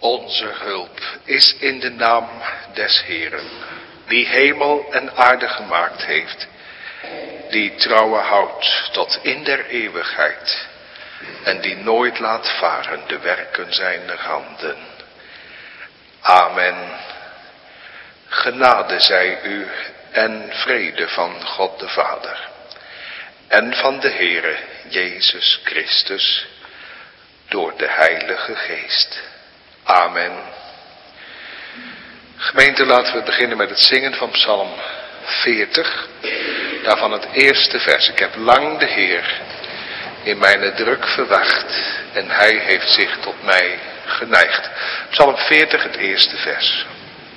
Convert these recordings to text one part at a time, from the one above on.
Onze hulp is in de naam des Heeren, die hemel en aarde gemaakt heeft, die trouwe houdt tot in der eeuwigheid en die nooit laat varen de werken zijner handen. Amen. Genade zij u en vrede van God de Vader en van de Heere Jezus Christus door de Heilige Geest. Amen. Gemeente, laten we beginnen met het zingen van Psalm 40. Daarvan het eerste vers. Ik heb lang de Heer in mijn druk verwacht en hij heeft zich tot mij geneigd. Psalm 40, het eerste vers.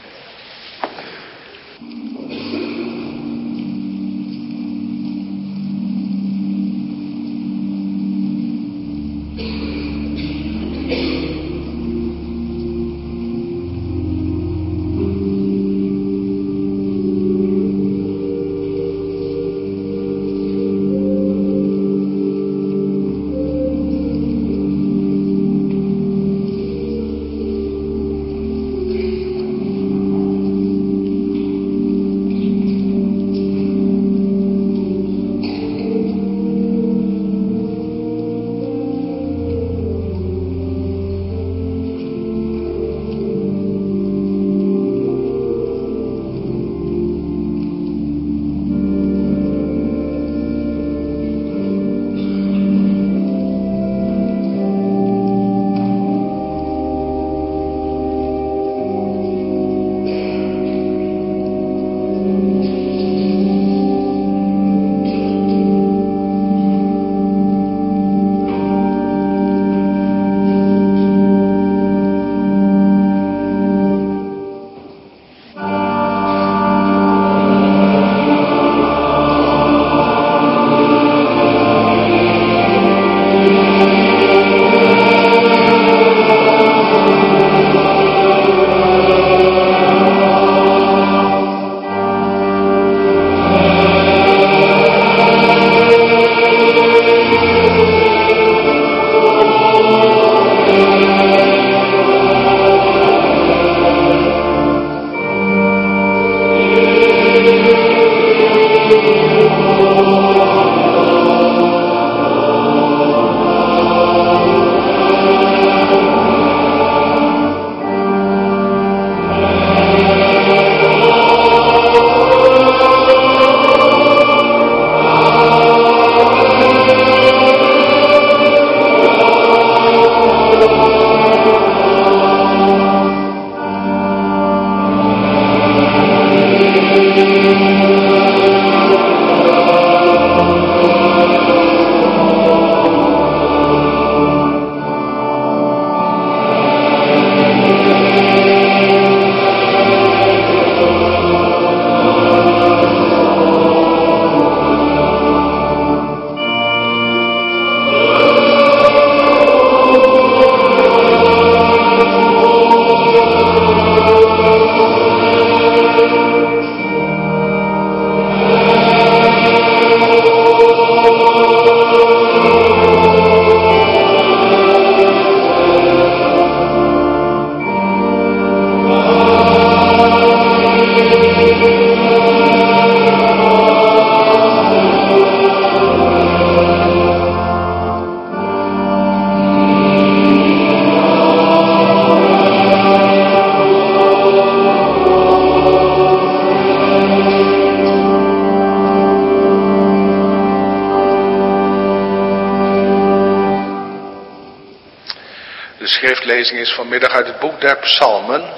schriftlezing is vanmiddag uit het boek der Psalmen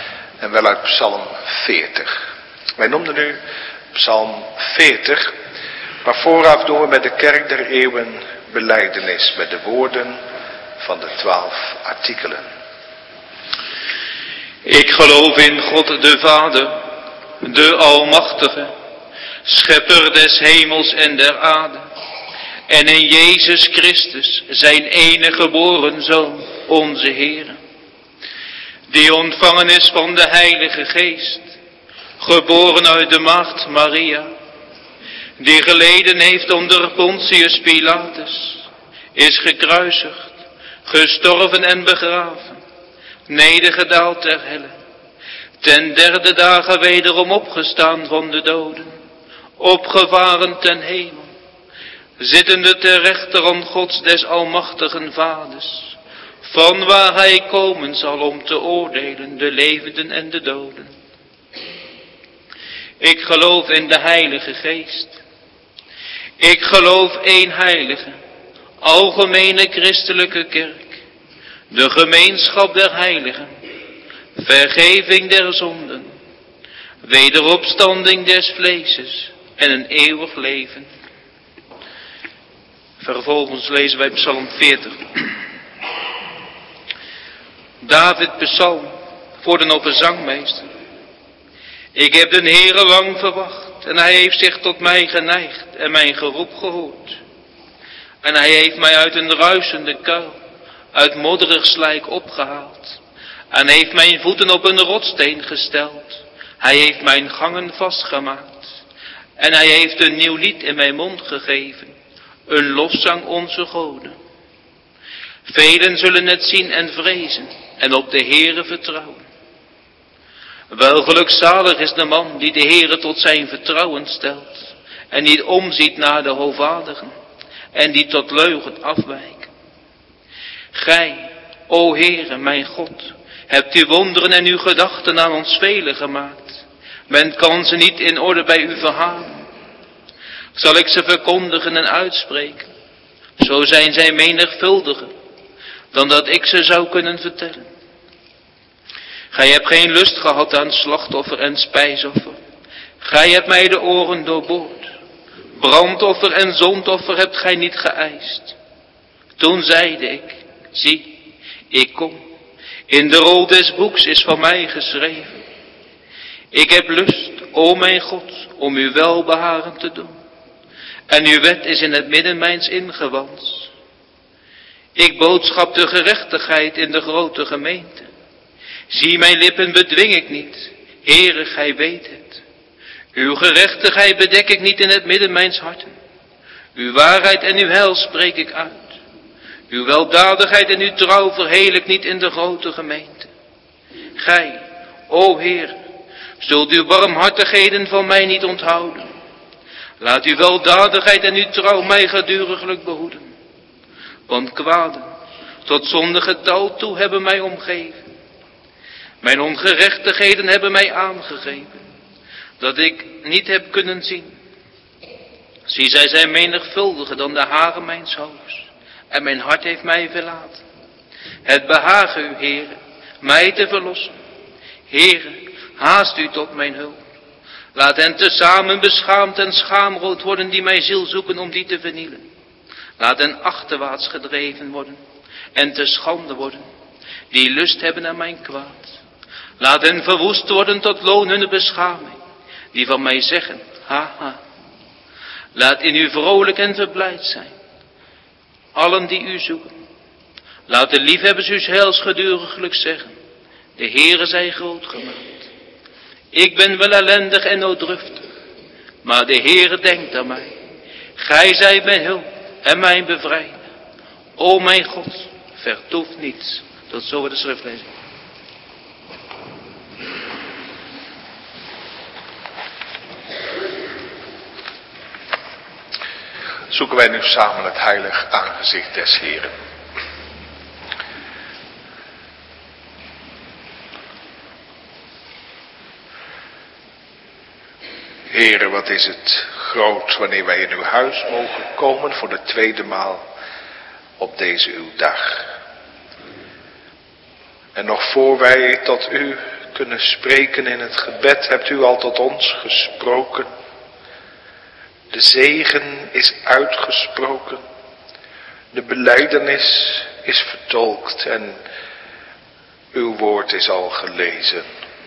en wel uit Psalm 40. Wij noemden nu Psalm 40, maar vooraf doen we met de kerk der eeuwen belijdenis met de woorden van de 12 artikelen. Ik geloof in God de Vader, de Almachtige, Schepper des hemels en der aarde, en in Jezus Christus, zijn enige geboren Zoon, onze Heer, die ontvangen is van de Heilige Geest, geboren uit de maagd Maria, die geleden heeft onder Pontius Pilatus, is gekruisigd, gestorven en begraven, nedergedaald ter helle, ten derde dagen wederom opgestaan van de doden, opgevaren ten hemel, zittende ter rechterhand Gods des almachtigen Vaders, van waar hij komen zal om te oordelen de levenden en de doden. Ik geloof in de Heilige Geest. Ik geloof één heilige, algemene christelijke kerk, de gemeenschap der heiligen, vergeving der zonden, wederopstanding des vleeses en een eeuwig leven. Vervolgens lezen wij Psalm 40. David psalm voor de opperzangmeester. Ik heb de Heere lang verwacht en hij heeft zich tot mij geneigd en mijn geroep gehoord. En hij heeft mij uit een ruisende kuil, uit modderig slijk opgehaald. En heeft mijn voeten op een rotssteen gesteld. Hij heeft mijn gangen vastgemaakt. En hij heeft een nieuw lied in mijn mond gegeven, een lofzang onze goden. Velen zullen het zien en vrezen en op de Heere vertrouwen. Wel gelukzalig is de man die de Heere tot zijn vertrouwen stelt en niet omziet naar de hoogvadigen en die tot leugen afwijken. Gij, o Heere, mijn God, hebt uw wonderen en uw gedachten aan ons velen gemaakt. Men kan ze niet in orde bij u verhalen. Zal ik ze verkondigen en uitspreken, zo zijn zij menigvuldiger dan dat ik ze zou kunnen vertellen. Gij hebt geen lust gehad aan slachtoffer en spijsoffer. Gij hebt mij de oren doorboord. Brandoffer en zondoffer hebt gij niet geëist. Toen zeide ik, zie, ik kom. In de rol des boeks is van mij geschreven. Ik heb lust, o mijn God, om uw welbehagen te doen. En uw wet is in het midden mijns ingewand. Ik boodschap de gerechtigheid in de grote gemeente. Zie, mijn lippen bedwing ik niet. Heere, gij weet het. Uw gerechtigheid bedek ik niet in het midden mijns harten. Uw waarheid en uw heil spreek ik uit. Uw weldadigheid en uw trouw verheel ik niet in de grote gemeente. Gij, o Heer, zult uw barmhartigheden van mij niet onthouden. Laat uw weldadigheid en uw trouw mij geduriglijk behoeden. Want kwaden tot zondige tal toe hebben mij omgeven. Mijn ongerechtigheden hebben mij aangegrepen, dat ik niet heb kunnen zien. Zie, zij zijn menigvuldiger dan de haren mijns hoofds, en mijn hart heeft mij verlaten. Het behagen u, Heere, mij te verlossen. Heere, haast u tot mijn hulp. Laat hen tezamen beschaamd en schaamrood worden die mijn ziel zoeken om die te vernielen. Laat hen achterwaarts gedreven worden en te schande worden, die lust hebben aan mijn kwaad. Laat hen verwoest worden tot loon hun beschaming, die van mij zeggen, haha. Laat in u vrolijk en verblijd zijn, allen die u zoeken. Laat de liefhebbers uws heils geduriglijk zeggen, de Heere zij groot gemaakt. Ik ben wel ellendig en nooddruftig, maar de Heere denkt aan mij. Gij zijt mijn hulp en mijn bevrijder. O mijn God, vertoef niets. Tot zover de schriftlezing. Zoeken wij nu samen het heilig aangezicht des Heren. Heere, wat is het groot wanneer wij in uw huis mogen komen voor de tweede maal op deze uw dag. En nog voor wij tot u kunnen spreken in het gebed, hebt u al tot ons gesproken. De zegen is uitgesproken. De belijdenis is vertolkt en uw woord is al gelezen.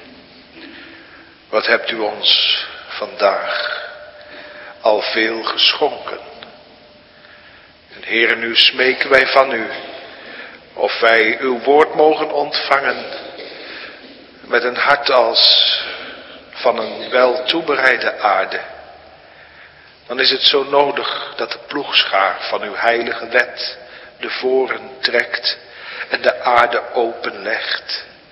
Wat hebt u ons vandaag al veel geschonken. En Heere, nu smeken wij van u of wij uw woord mogen ontvangen met een hart als van een wel toebereide aarde. Dan is het zo nodig dat de ploegschaar van uw heilige wet de voren trekt en de aarde openlegt.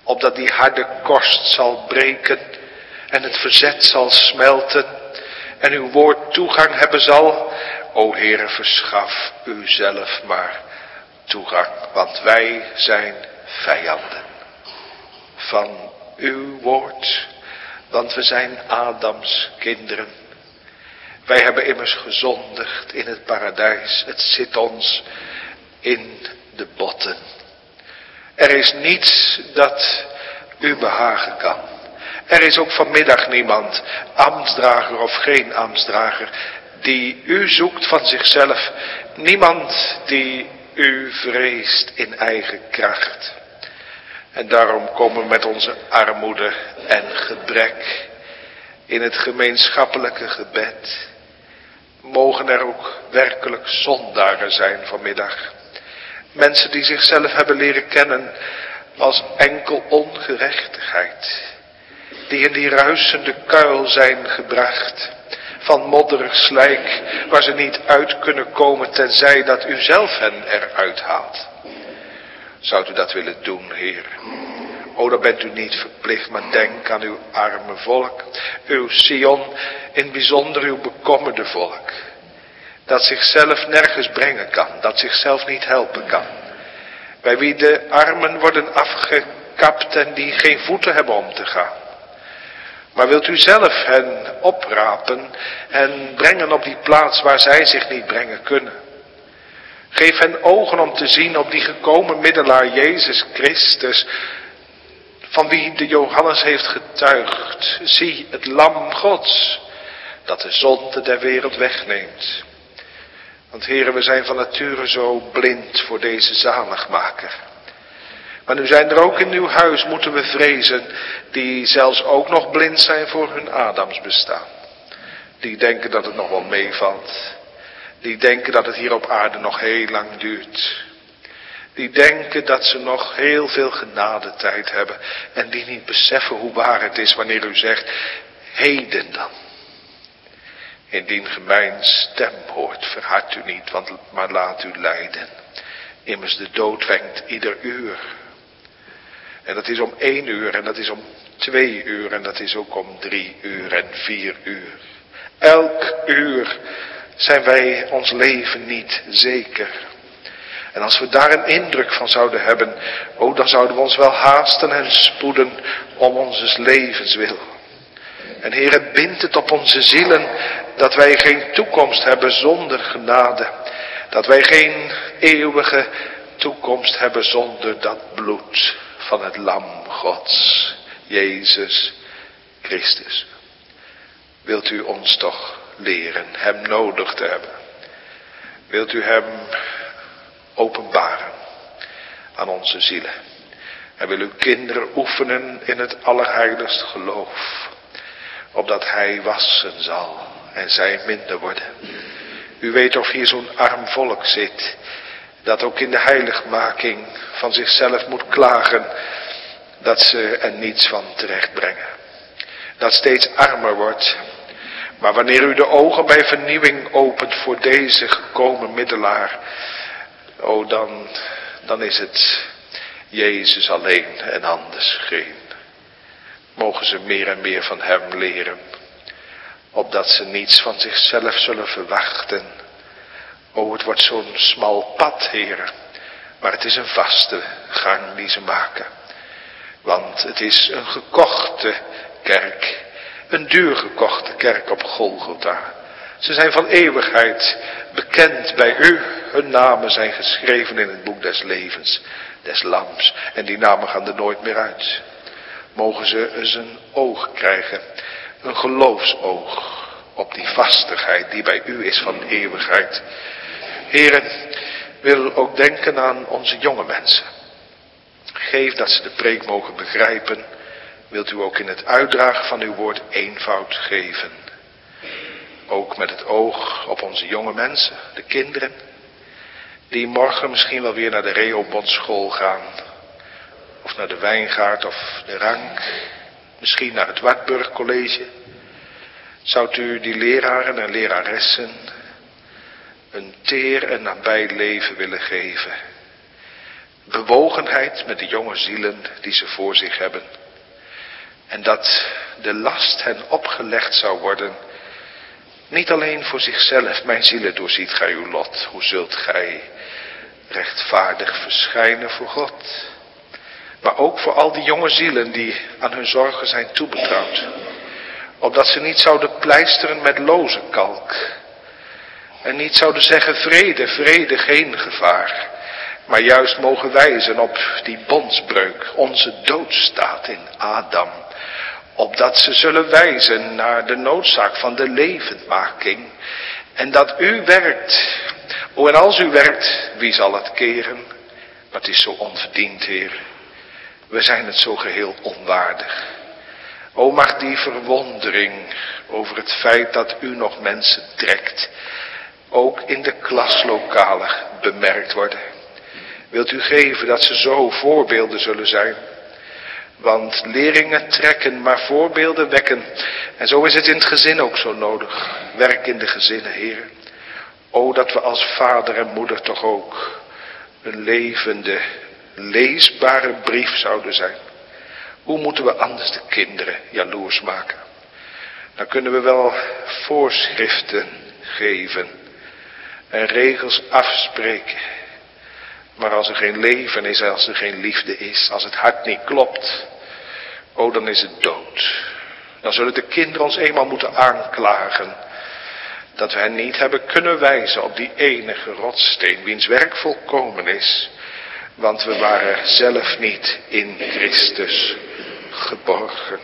Opdat die harde korst zal breken en het verzet zal smelten en uw woord toegang hebben zal. O Heere, verschaf u zelf maar toegang, want wij zijn vijanden van uw woord, want we zijn Adams kinderen. Wij hebben immers gezondigd in het paradijs, het zit ons in de botten. Er is niets dat u behagen kan. Er is ook vanmiddag niemand, ambtsdrager of geen ambtsdrager, die u zoekt van zichzelf. Niemand die u vreest in eigen kracht. En daarom komen we met onze armoede en gebrek in het gemeenschappelijke gebed. Mogen er ook werkelijk zondaren zijn vanmiddag. Mensen die zichzelf hebben leren kennen als enkel ongerechtigheid. Die in die ruisende kuil zijn gebracht. Van modderig slijk waar ze niet uit kunnen komen tenzij dat u zelf hen eruit haalt. Zou u dat willen doen, Heer? O, dan bent u niet verplicht, maar denk aan uw arme volk. Uw Sion, in bijzonder uw bekommerde volk. Dat zichzelf nergens brengen kan, dat zichzelf niet helpen kan. Bij wie de armen worden afgekapt en die geen voeten hebben om te gaan. Maar wilt u zelf hen oprapen en brengen op die plaats waar zij zich niet brengen kunnen. Geef hen ogen om te zien op die gekomen middelaar Jezus Christus, van wie de Johannes heeft getuigd. Zie het lam Gods, dat de zonde der wereld wegneemt. Want heren, we zijn van nature zo blind voor deze zaligmaker. Maar nu zijn er ook in uw huis, moeten we vrezen, die zelfs ook nog blind zijn voor hun Adams bestaan. Die denken dat het nog wel meevalt. Die denken dat het hier op aarde nog heel lang duurt. Die denken dat ze nog heel veel genadetijd hebben. En die niet beseffen hoe waar het is wanneer u zegt, heden dan. Indien ge mijn stem hoort, verhard u niet, maar laat u lijden. Immers de dood wenkt ieder uur. En dat is om 1 uur en dat is om 2 uur en dat is ook om 3 uur en 4 uur. Elk uur zijn wij ons leven niet zeker. En als we daar een indruk van zouden hebben, dan zouden we ons wel haasten en spoeden om onze levens wil. En Heere, bind het op onze zielen dat wij geen toekomst hebben zonder genade. Dat wij geen eeuwige toekomst hebben zonder dat bloed van het lam Gods, Jezus Christus. Wilt u ons toch leren hem nodig te hebben? Wilt u hem openbaren aan onze zielen? En wil uw kinderen oefenen in het allerheiligst geloof, opdat hij wassen zal en zij minder worden. U weet of hier zo'n arm volk zit, dat ook in de heiligmaking van zichzelf moet klagen, dat ze er niets van terecht brengen. Dat steeds armer wordt. Maar wanneer u de ogen bij vernieuwing opent voor deze gekomen middelaar, dan is het Jezus alleen en anders geen. Mogen ze meer en meer van hem leren, opdat ze niets van zichzelf zullen verwachten. Het wordt zo'n smal pad, heren, maar het is een vaste gang die ze maken. Want het is een gekochte kerk, een duur gekochte kerk op Golgotha. Ze zijn van eeuwigheid bekend bij u. Hun namen zijn geschreven in het boek des levens, des lams. En die namen gaan er nooit meer uit. Mogen ze eens een oog krijgen, een geloofsoog op die vastigheid die bij u is van eeuwigheid. Heren, wil ook denken aan onze jonge mensen. Geef dat ze de preek mogen begrijpen. Wilt u ook in het uitdragen van uw woord eenvoud geven. Ook met het oog op onze jonge mensen, de kinderen. Die morgen misschien wel weer naar de Rehobothschool gaan. Of naar de Wijngaard of de Rank. Misschien naar het Wartburg College. Zou u die leraren en leraressen een teer en nabij leven willen geven. bewogenheid met de jonge zielen die ze voor zich hebben. En dat de last hen opgelegd zou worden, niet alleen voor zichzelf. Mijn zielen, doorziet gij uw lot, hoe zult gij rechtvaardig verschijnen voor God. Maar ook voor al die jonge zielen die aan hun zorgen zijn toebetrouwd. Opdat ze niet zouden pleisteren met loze kalk. En niet zouden zeggen vrede, vrede, geen gevaar. Maar juist mogen wijzen op die bondsbreuk, onze doodstaat in Adam. Opdat ze zullen wijzen naar de noodzaak van de levendmaking. En dat u werkt. O, en als u werkt, wie zal het keren? Maar het is zo onverdiend, Heer. We zijn het zo geheel onwaardig. O, mag die verwondering over het feit dat u nog mensen trekt, ook in de klaslokalen bemerkt worden. Wilt u geven dat ze zo voorbeelden zullen zijn? Want leerlingen trekken, maar voorbeelden wekken. En zo is het in het gezin ook zo nodig. Werk in de gezinnen, Heer. O, dat we als vader en moeder toch ook een levende, leesbare brief zouden zijn. Hoe moeten we anders de kinderen jaloers maken? Dan kunnen we wel voorschriften geven en regels afspreken. Maar als er geen leven is, als er geen liefde is, als het hart niet klopt, oh, dan is het dood. Dan zullen de kinderen ons eenmaal moeten aanklagen dat we hen niet hebben kunnen wijzen op die enige rotssteen, wiens werk volkomen is. Want we waren zelf niet in Christus geborgen.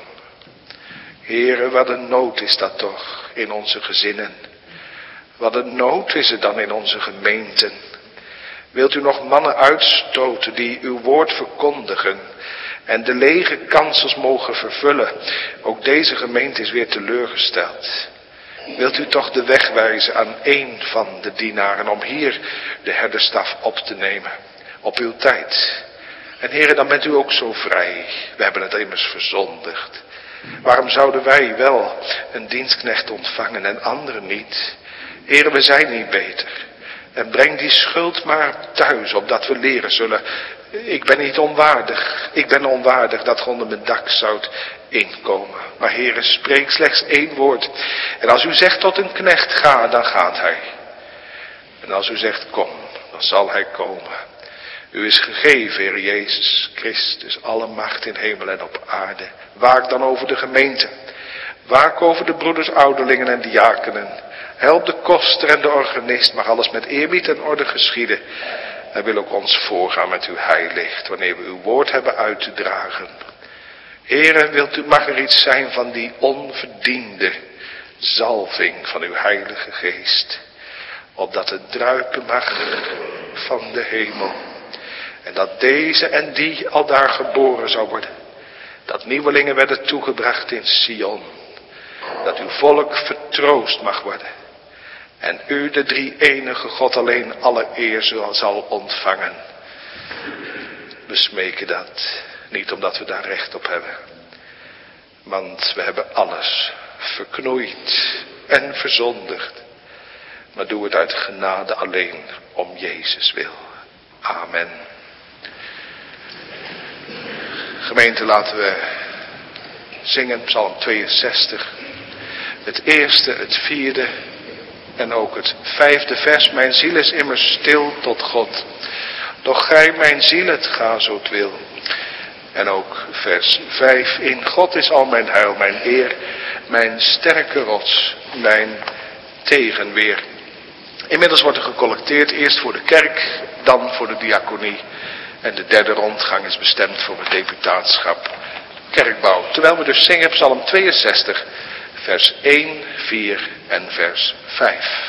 Heere, wat een nood is dat toch in onze gezinnen. Wat een nood is het dan in onze gemeenten. Wilt u nog mannen uitstoten die uw woord verkondigen en de lege kansels mogen vervullen? Ook deze gemeente is weer teleurgesteld. Wilt u toch de weg wijzen aan één van de dienaren om hier de herderstaf op te nemen? Op uw tijd. En heren, dan bent u ook zo vrij. We hebben het immers verzondigd. Waarom zouden wij wel een dienstknecht ontvangen en anderen niet? Heren, we zijn niet beter. En breng die schuld maar thuis, opdat we leren zullen. Ik ben niet onwaardig. Ik ben onwaardig dat ge onder mijn dak zoudt inkomen. Maar heren, spreek slechts één woord. En als u zegt tot een knecht ga, dan gaat hij. En als u zegt kom, dan zal hij komen. U is gegeven, Heer Jezus Christus, alle macht in hemel en op aarde. Waak dan over de gemeente. Waak over de broeders, ouderlingen en diakenen. Help de koster en de organist, mag alles met eerbied en orde geschieden. En wil ook ons voorgaan met uw heilicht, wanneer we uw woord hebben uit te dragen. Heere, mag er iets zijn van die onverdiende zalving van uw heilige geest. Opdat het druipen mag van de hemel. En dat deze en die al daar geboren zou worden. Dat nieuwelingen werden toegebracht in Sion. Dat uw volk vertroost mag worden. En u, de drie enige God, alleen alle eer zal ontvangen. We smeken dat. Niet omdat we daar recht op hebben. Want we hebben alles verknoeid en verzondigd. Maar doe het uit genade alleen om Jezus wil. Amen. Gemeente, laten we zingen Psalm 62. Het eerste, het vierde en ook het vijfde vers. Mijn ziel is immers stil tot God. Doch gij, mijn ziel, het ga zo het wil. En ook vers 5. In God is al mijn heil, mijn eer, mijn sterke rots, mijn tegenweer. Inmiddels wordt er gecollecteerd, eerst voor de kerk, dan voor de diaconie. En de derde rondgang is bestemd voor het deputaatschap kerkbouw. Terwijl we dus zingen Psalm 62, vers 1, 4 en vers 5.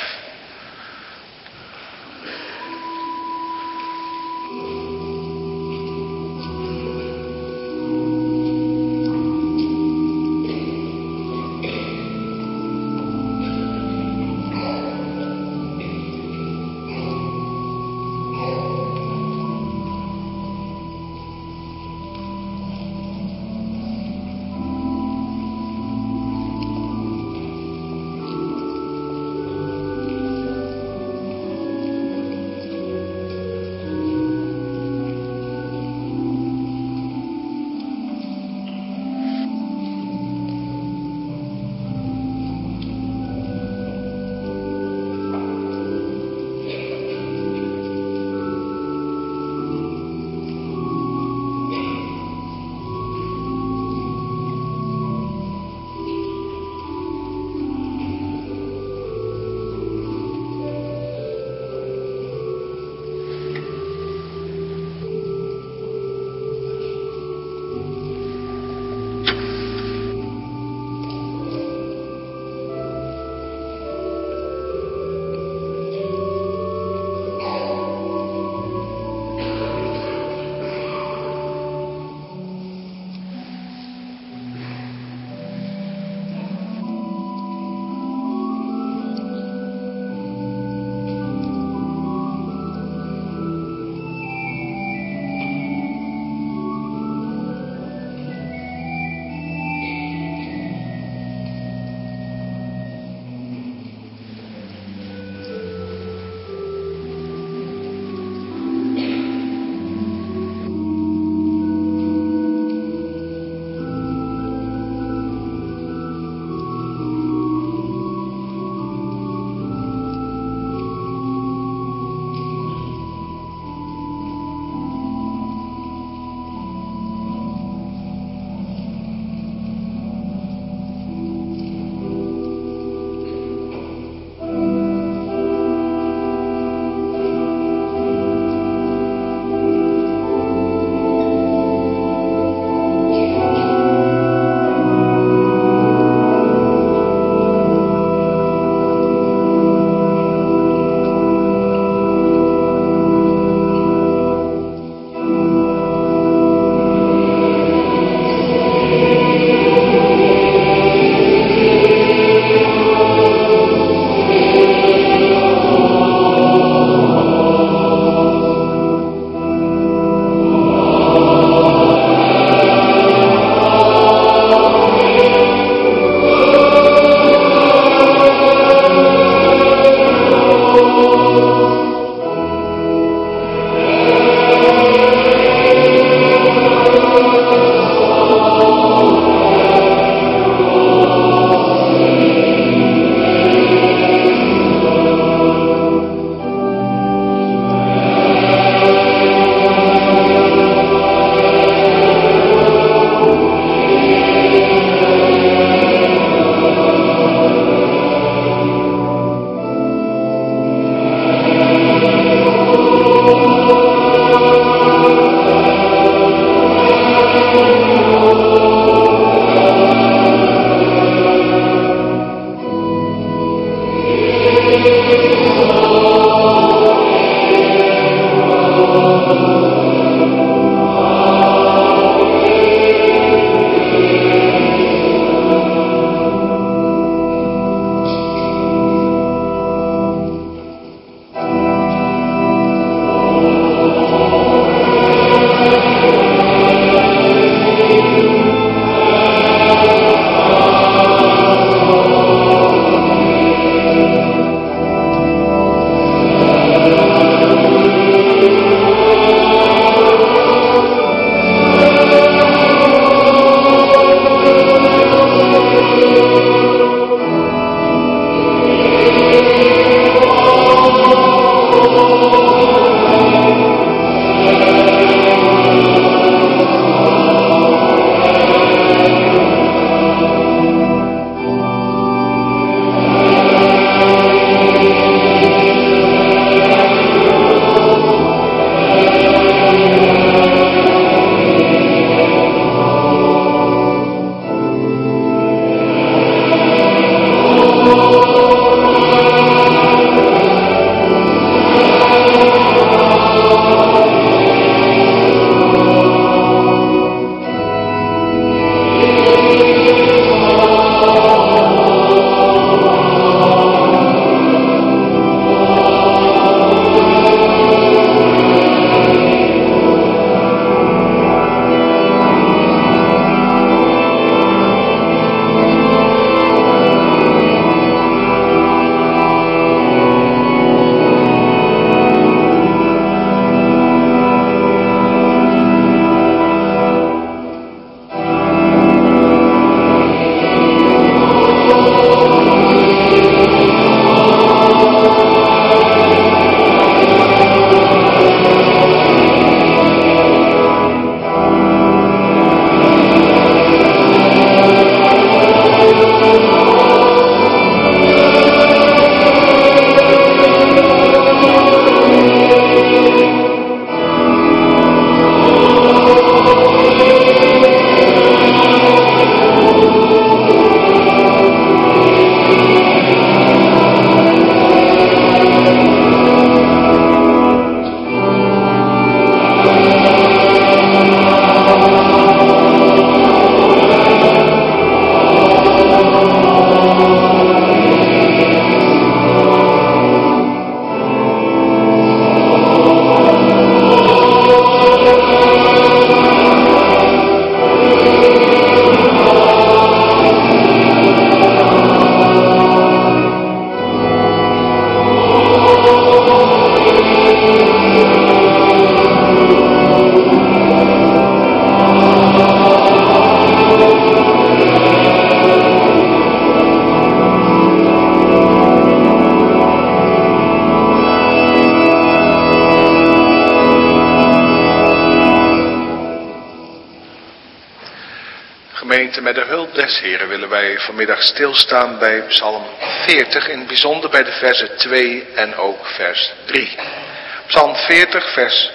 Gemeente, met de hulp des Heren willen wij vanmiddag stilstaan bij Psalm 40, in het bijzonder bij de versen 2 en ook vers 3. Psalm 40, vers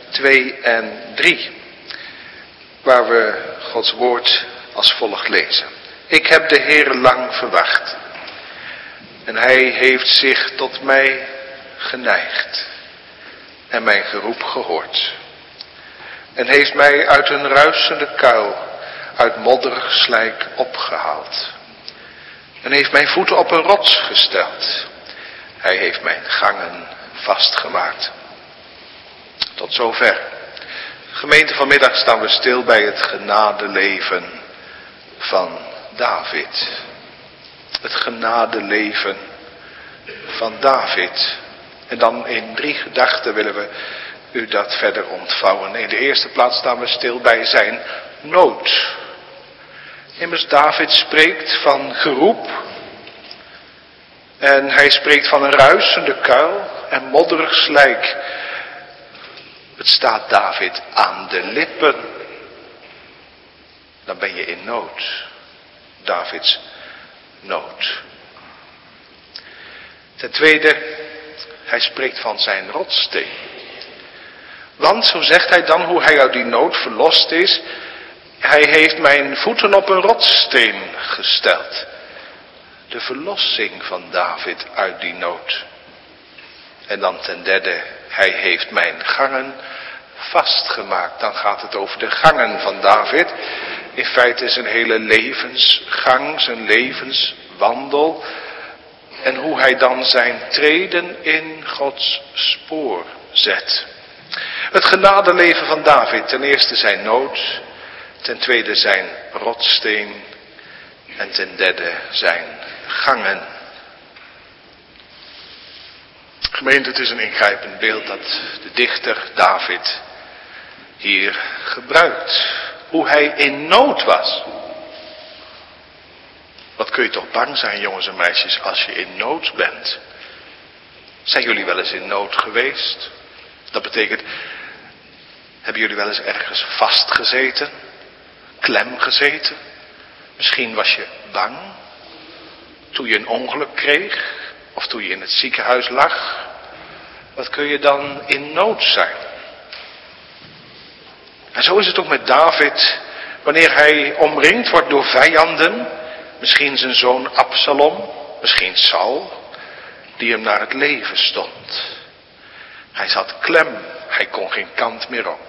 2 en 3, waar we Gods woord als volgt lezen. Ik heb de Heere lang verwacht en hij heeft zich tot mij geneigd en mijn geroep gehoord. En heeft mij uit een ruisende kuil, uit modderig slijk opgehaald. En heeft mijn voeten op een rots gesteld. Hij heeft mijn gangen vastgemaakt. Tot zover. Gemeente, vanmiddag staan we stil bij het genadeleven van David. Het genadeleven van David. En dan in 3 gedachten willen we u dat verder ontvouwen. In de eerste plaats staan we stil bij zijn nood. Immers David spreekt van geroep. En hij spreekt van een ruisende kuil en modderig slijk. Het staat David aan de lippen. Dan ben je in nood. Davids nood. Ten tweede, hij spreekt van zijn rotssteen. Want, zo zegt hij dan hoe hij uit die nood verlost is, hij heeft mijn voeten op een rotssteen gesteld. de verlossing van David uit die nood. En dan ten derde, hij heeft mijn gangen vastgemaakt. Dan gaat het over de gangen van David. In feite zijn hele levensgang, zijn levenswandel. En hoe hij dan zijn treden in Gods spoor zet. Het genadeleven van David, ten eerste zijn nood, ten tweede zijn rotsteen en ten derde zijn gangen. Gemeente, het is een ingrijpend beeld dat de dichter David hier gebruikt. Hoe hij in nood was. Wat kun je toch bang zijn, jongens en meisjes, als je in nood bent. Zijn jullie wel eens in nood geweest? Dat betekent, hebben jullie wel eens ergens vastgezeten? Klem gezeten? Misschien was je bang toen je een ongeluk kreeg of toen je in het ziekenhuis lag. Wat kun je dan in nood zijn? En zo is het ook met David, wanneer hij omringd wordt door vijanden, misschien zijn zoon Absalom, misschien Saul, die hem naar het leven stond. Hij zat klem, hij kon geen kant meer op.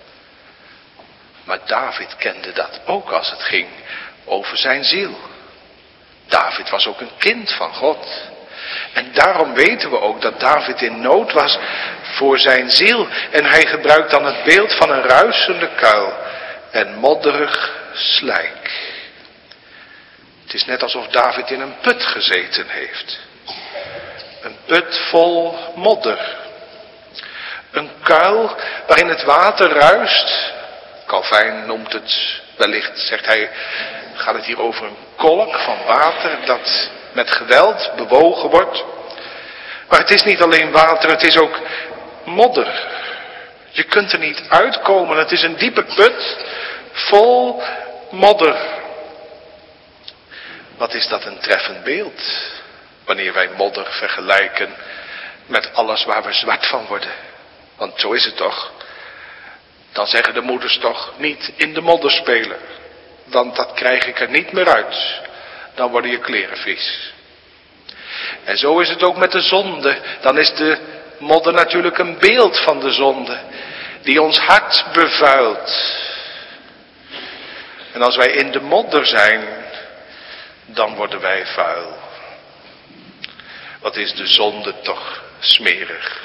Maar David kende dat ook als het ging over zijn ziel. David was ook een kind van God. En daarom weten we ook dat David in nood was voor zijn ziel. En hij gebruikt dan het beeld van een ruisende kuil en modderig slijk. Het is net alsof David in een put gezeten heeft. Een put vol modder. Een kuil waarin het water ruist. Calvijn noemt het wellicht, zegt hij, gaat het hier over een kolk van water dat met geweld bewogen wordt. Maar het is niet alleen water, het is ook modder. Je kunt er niet uitkomen, het is een diepe put vol modder. Wat is dat een treffend beeld, wanneer wij modder vergelijken met alles waar we zwart van worden. Want zo is het toch. Dan zeggen de moeders toch, niet in de modder spelen. Want dat krijg ik er niet meer uit. Dan worden je kleren vies. En zo is het ook met de zonde. Dan is de modder natuurlijk een beeld van de zonde. Die ons hart bevuilt. En als wij in de modder zijn, dan worden wij vuil. Wat is de zonde toch smerig.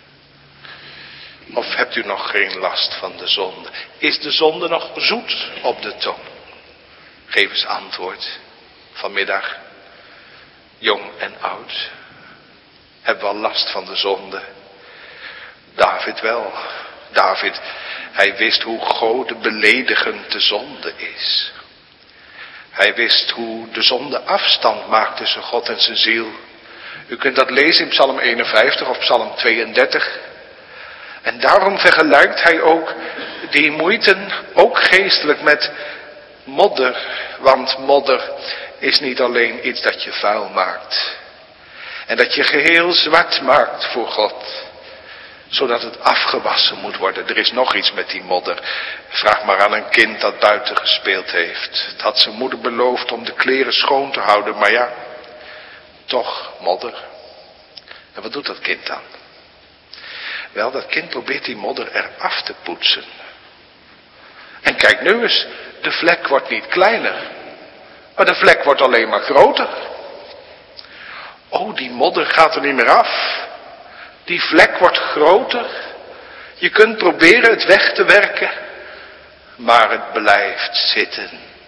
Of hebt u nog geen last van de zonde? Is de zonde nog zoet op de tong? Geef eens antwoord vanmiddag. Jong en oud. Hebben we al last van de zonde? David wel. David, hij wist hoe godebeledigend de zonde is. Hij wist hoe de zonde afstand maakt tussen God en zijn ziel. U kunt dat lezen in Psalm 51 of Psalm 32. En daarom vergelijkt hij ook die moeiten, ook geestelijk, met modder. Want modder is niet alleen iets dat je vuil maakt. En dat je geheel zwart maakt voor God. Zodat het afgewassen moet worden. Er is nog iets met die modder. Vraag maar aan een kind dat buiten gespeeld heeft. Het had zijn moeder beloofd om de kleren schoon te houden. Maar ja, toch modder. En wat doet dat kind dan? Wel, dat kind probeert die modder eraf te poetsen. En kijk nu eens, de vlek wordt niet kleiner. Maar de vlek wordt alleen maar groter. Oh, die modder gaat er niet meer af. Die vlek wordt groter. Je kunt proberen het weg te werken. Maar het blijft zitten.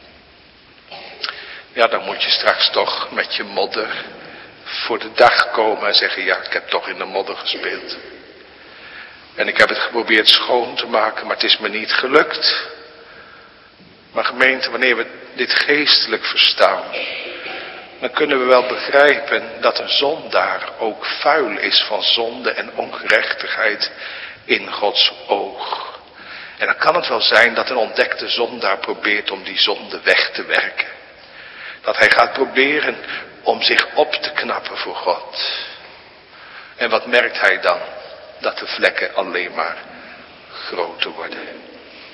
Ja, dan moet je straks toch met je modder voor de dag komen en zeggen, ja, ik heb toch in de modder gespeeld. En ik heb het geprobeerd schoon te maken, maar het is me niet gelukt. Maar gemeente, wanneer we dit geestelijk verstaan, dan kunnen we wel begrijpen dat een zondaar ook vuil is van zonde en ongerechtigheid in Gods oog. En dan kan het wel zijn dat een ontdekte zondaar probeert om die zonde weg te werken. Dat hij gaat proberen om zich op te knappen voor God. En wat merkt hij dan? Dat de vlekken alleen maar groter worden.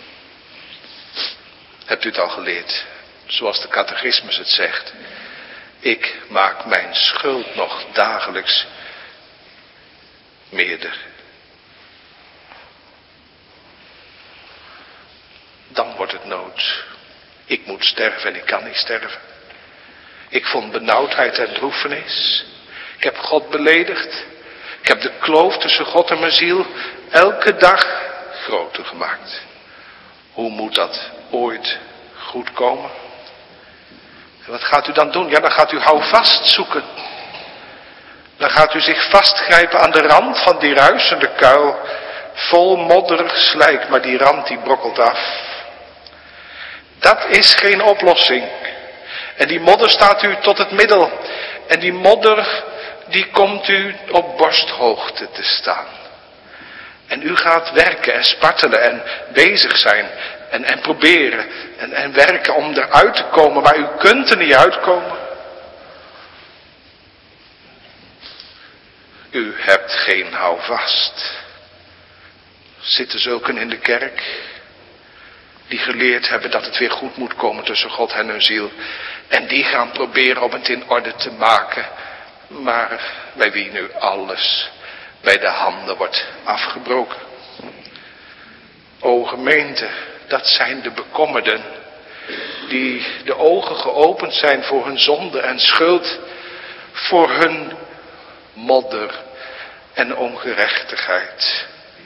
Hebt u het al geleerd? Zoals de catechismus het zegt. Ik maak mijn schuld nog dagelijks meerder. Dan wordt het nood. Ik moet sterven en ik kan niet sterven. Ik vond benauwdheid en droefenis. Ik heb God beledigd. Ik heb de kloof tussen God en mijn ziel elke dag groter gemaakt. Hoe moet dat ooit goed komen? En wat gaat u dan doen? Ja, dan gaat u houvast zoeken. Dan gaat u zich vastgrijpen aan de rand van die ruisende kuil. Vol modderig slijk, maar die rand die brokkelt af. Dat is geen oplossing. En die modder staat u tot het middel. En die modder, die komt u op borsthoogte te staan. En u gaat werken en spartelen en bezig zijn. En proberen en werken om eruit te komen. Maar u kunt er niet uitkomen. U hebt geen houvast. Zitten zulken in de kerk die geleerd hebben dat het weer goed moet komen tussen God en hun ziel. En die gaan proberen om het in orde te maken. Maar bij wie nu alles bij de handen wordt afgebroken. O gemeente, dat zijn de bekommerden die de ogen geopend zijn voor hun zonde en schuld. Voor hun modder en ongerechtigheid.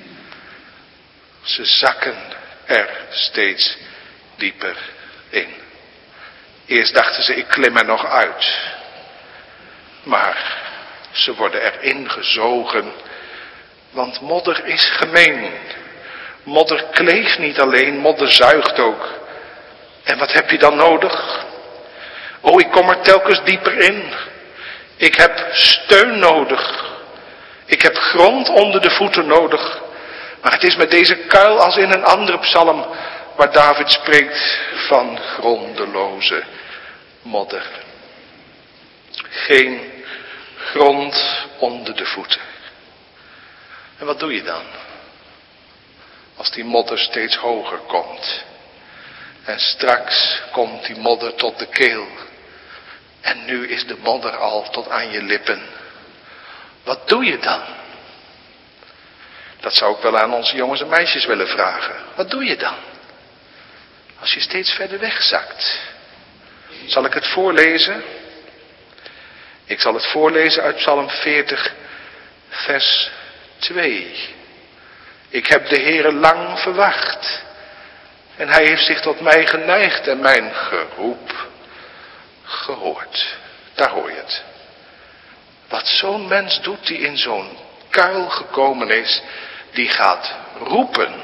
Ze zakken er steeds dieper in. Eerst dachten ze, ik klim er nog uit. Maar ze worden erin gezogen. Want modder is gemeen. Modder kleeft niet alleen, modder zuigt ook. En wat heb je dan nodig? Oh, ik kom er telkens dieper in. Ik heb steun nodig. Ik heb grond onder de voeten nodig. Maar het is met deze kuil als in een andere psalm, waar David spreekt van grondeloze modder. Geen grond onder de voeten. En wat doe je dan? Als die modder steeds hoger komt. En straks komt die modder tot de keel. En nu is de modder al tot aan je lippen. Wat doe je dan? Dat zou ik wel aan onze jongens en meisjes willen vragen. Wat doe je dan? Als je steeds verder wegzakt. Zal ik het voorlezen? Ik zal het voorlezen uit Psalm 40, vers 2. Ik heb de Heere lang verwacht. En hij heeft zich tot mij geneigd en mijn geroep gehoord. Daar hoor je het. Wat zo'n mens doet die in zo'n kuil gekomen is, die gaat roepen.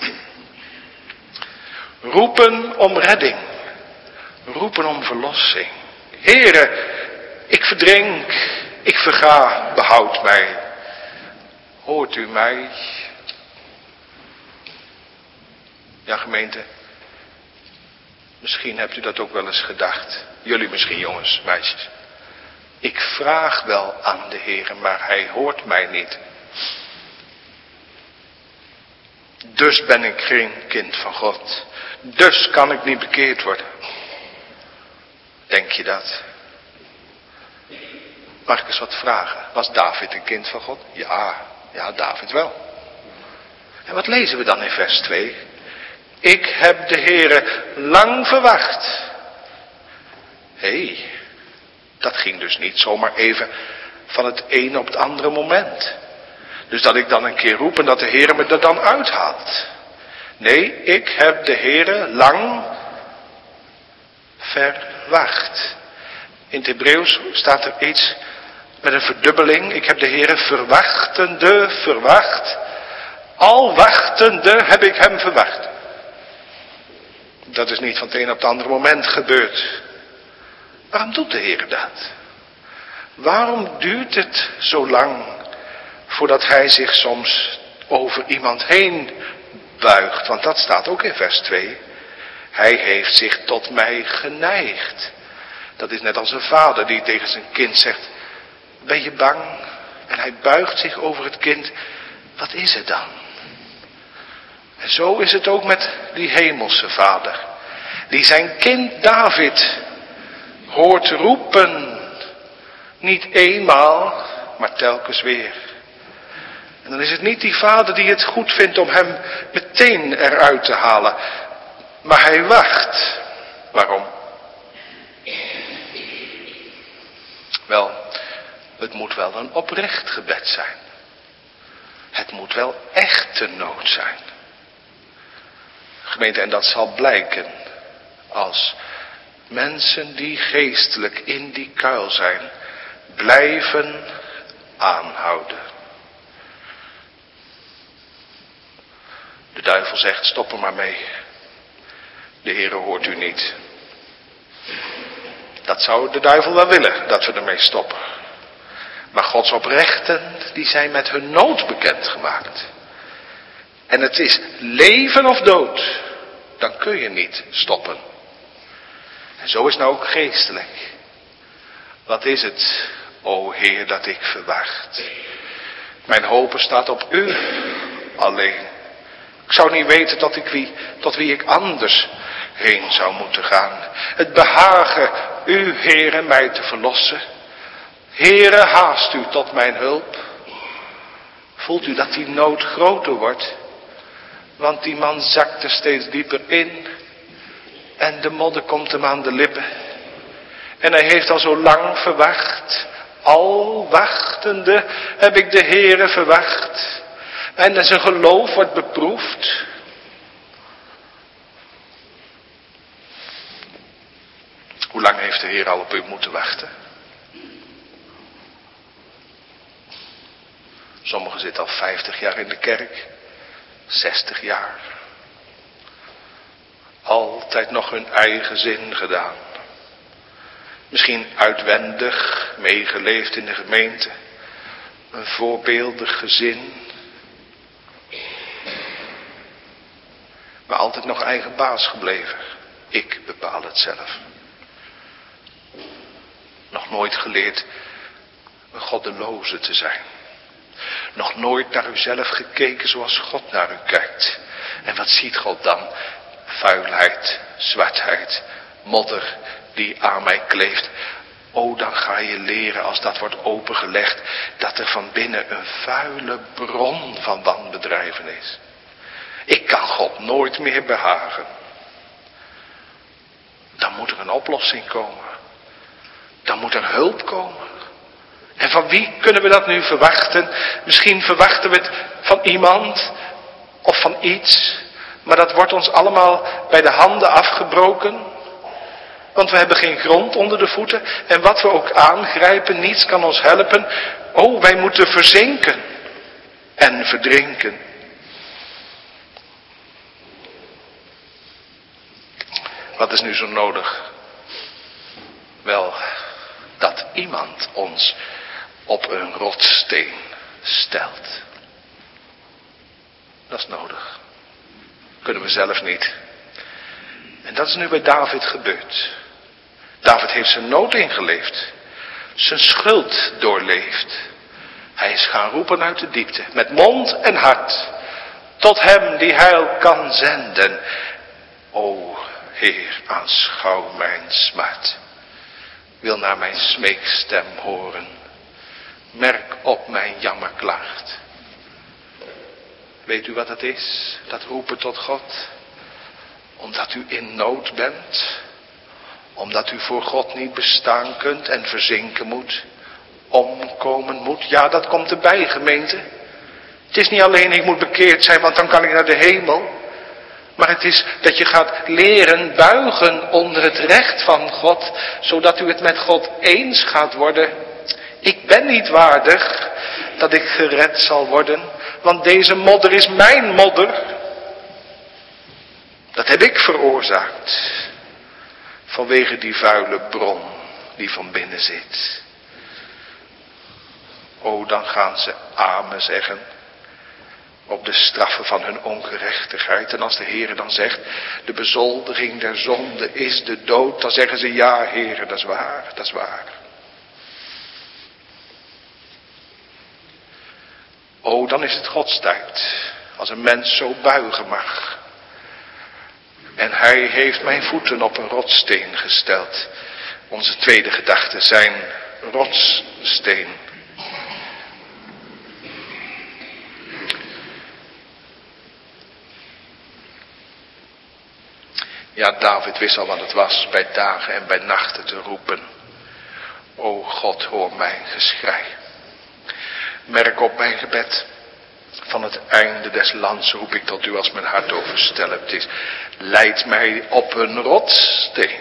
Roepen om redding. Roepen om verlossing. Heere, ik verdrink, ik verga, behoud mij. Hoort u mij? Ja, gemeente, misschien hebt u dat ook wel eens gedacht. Jullie misschien, jongens, meisjes. Ik vraag wel aan de Heere, maar hij hoort mij niet. Dus ben ik geen kind van God. Dus kan ik niet bekeerd worden. Denk je dat? Mag ik eens wat vragen? Was David een kind van God? Ja, David wel. En wat lezen we dan in vers 2? Ik heb de Heere lang verwacht. Hé, dat ging dus niet zomaar even van het een op het andere moment. Dus dat ik dan een keer roep en dat de Heere me er dan uithaalt. Nee, ik heb de Heere lang verwacht. In het Hebreeuws staat er iets met een verdubbeling. Ik heb de Heere verwachtende verwacht. Al wachtende heb ik hem verwacht. Dat is niet van het een op het andere moment gebeurd. Waarom doet de Heer dat? Waarom duurt het zo lang voordat hij zich soms over iemand heen buigt? Want dat staat ook in vers 2. Hij heeft zich tot mij geneigd. Dat is net als een vader die tegen zijn kind zegt, ben je bang? En hij buigt zich over het kind. Wat is het dan? En zo is het ook met die hemelse vader. Die zijn kind David hoort roepen Niet eenmaal, maar telkens weer. En dan is het niet die vader die het goed vindt om hem meteen eruit te halen. Maar hij wacht. Waarom? Wel, het moet wel een oprecht gebed zijn. Het moet wel echte nood zijn. Gemeente, en dat zal blijken als mensen die geestelijk in die kuil zijn, blijven aanhouden. De duivel zegt, stop er maar mee. De Heere hoort u niet. Dat zou de duivel wel willen, dat we ermee stoppen. Maar Gods oprechten, die zijn met hun nood bekendgemaakt. En het is leven of dood. Dan kun je niet stoppen. En zo is het nou ook geestelijk. Wat is het, o Heer, dat ik verwacht? Mijn hoop staat op u alleen. Ik zou niet weten tot wie ik anders heen zou moeten gaan. Het behagen u, Heere, mij te verlossen. Heere, haast u tot mijn hulp. Voelt u dat die nood groter wordt? Want die man zakt er steeds dieper in. En de modder komt hem aan de lippen. En hij heeft al zo lang verwacht. Al wachtende heb ik de Heere verwacht. En zijn geloof wordt beproefd. Hoe lang heeft de Heer al op u moeten wachten? Sommigen zitten al 50 jaar in de kerk. 60 jaar. Altijd nog hun eigen zin gedaan. Misschien uitwendig meegeleefd in de gemeente. Een voorbeeldig gezin. Maar altijd nog eigen baas gebleven. Ik bepaal het zelf. Nog nooit geleerd een goddeloze te zijn. Nog nooit naar uzelf gekeken zoals God naar u kijkt. En wat ziet God dan? Vuilheid, zwartheid, modder die aan mij kleeft. O, dan ga je leren als dat wordt opengelegd, dat er van binnen een vuile bron van wanbedrijven is. Ik kan God nooit meer behagen. Dan moet er een oplossing komen. Dan moet er hulp komen. En van wie kunnen we dat nu verwachten? Misschien verwachten we het van iemand of van iets. Maar dat wordt ons allemaal bij de handen afgebroken. Want we hebben geen grond onder de voeten. En wat we ook aangrijpen, niets kan ons helpen. Oh, wij moeten verzinken en verdrinken. Wat is nu zo nodig? Wel, dat iemand ons op een rotsteen stelt. Dat is nodig. Kunnen we zelf niet. En dat is nu bij David gebeurd. David heeft zijn nood ingeleefd. Zijn schuld doorleefd. Hij is gaan roepen uit de diepte. Met mond en hart. Tot hem die heil kan zenden. O Heer, aanschouw mijn smart. Wil naar mijn smeekstem horen. Merk op mijn jammerklacht. Weet u wat het is? Dat roepen tot God. Omdat u in nood bent. Omdat u voor God niet bestaan kunt en verzinken moet. Omkomen moet. Ja, dat komt erbij, gemeente. Het is niet alleen ik moet bekeerd zijn, want dan kan ik naar de hemel. Maar het is dat je gaat leren buigen onder het recht van God. Zodat u het met God eens gaat worden. Ik ben niet waardig dat ik gered zal worden. Want deze modder is mijn modder. Dat heb ik veroorzaakt. Vanwege die vuile bron die van binnen zit. O, dan gaan ze amen zeggen. Op de straffen van hun ongerechtigheid. En als de Heere dan zegt, de bezoldiging der zonde is de dood. Dan zeggen ze, ja Heere, dat is waar, dat is waar. O, dan is het Gods tijd. Als een mens zo buigen mag. En hij heeft mijn voeten op een rotssteen gesteld. Onze tweede gedachten zijn rotssteen. Ja, David wist al wat het was bij dagen en bij nachten te roepen. O God, hoor mijn geschrei. Merk op mijn gebed. Van het einde des lands roep ik tot u als mijn hart overstelpt is. Leid mij op een rotssteen.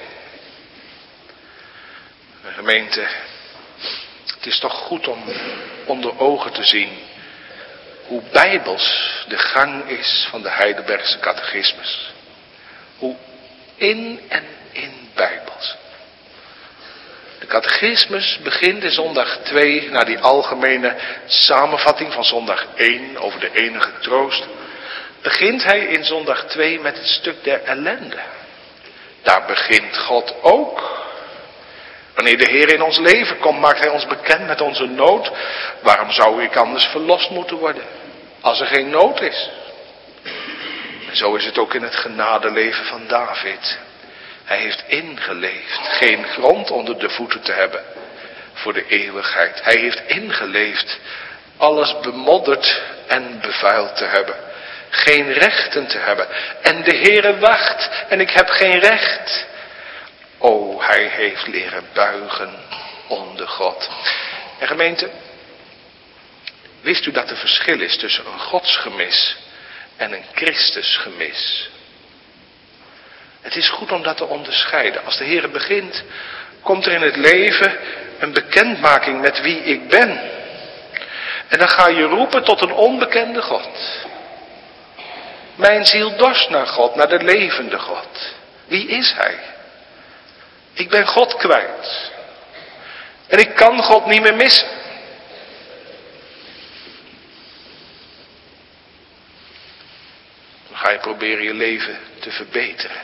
Gemeente, het is toch goed om onder ogen te zien hoe bijbels de gang is van de Heidelbergse catechismus. Hoe in bijbels. De catechismus begint in zondag 2, na die algemene samenvatting van zondag 1 over de enige troost, begint hij in zondag 2 met het stuk der ellende. Daar begint God ook. Wanneer de Heer in ons leven komt, maakt hij ons bekend met onze nood. Waarom zou ik anders verlost moeten worden, als er geen nood is? En zo is het ook in het genadeleven van David. Hij heeft ingeleefd geen grond onder de voeten te hebben voor de eeuwigheid. Hij heeft ingeleefd alles bemodderd en bevuild te hebben. Geen rechten te hebben. En de Heere wacht en ik heb geen recht. O, hij heeft leren buigen onder God. En gemeente, wist u dat er verschil is tussen een godsgemis en een Christusgemis? Het is goed om dat te onderscheiden. Als de Heer begint, komt er in het leven een bekendmaking met wie ik ben. En dan ga je roepen tot een onbekende God. Mijn ziel dorst naar God, naar de levende God. Wie is Hij? Ik ben God kwijt. En ik kan God niet meer missen. Dan ga je proberen je leven te verbeteren.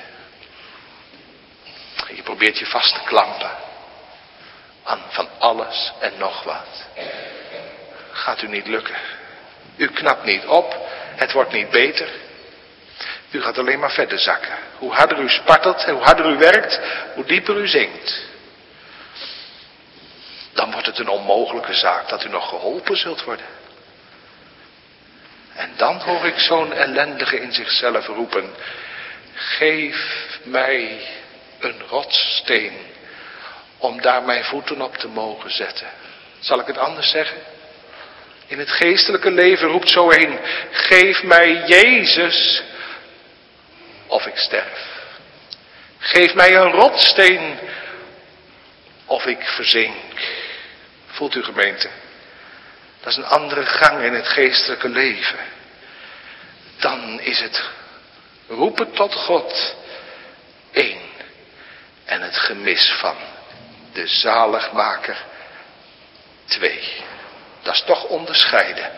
Je probeert je vast te klampen aan van alles en nog wat. Gaat u niet lukken. U knapt niet op. Het wordt niet beter. U gaat alleen maar verder zakken. Hoe harder u spartelt en hoe harder u werkt, hoe dieper u zinkt. Dan wordt het een onmogelijke zaak dat u nog geholpen zult worden. En dan hoor ik zo'n ellendige in zichzelf roepen. Geef mij een rotssteen om daar mijn voeten op te mogen zetten. Zal ik het anders zeggen? In het geestelijke leven roept zo een. Geef mij Jezus of ik sterf. Geef mij een rotsteen of ik verzink. Voelt u, gemeente? Dat is een andere gang in het geestelijke leven. Dan is het roepen tot God 1. En het gemis van de zaligmaker 2. Dat is toch onderscheiden.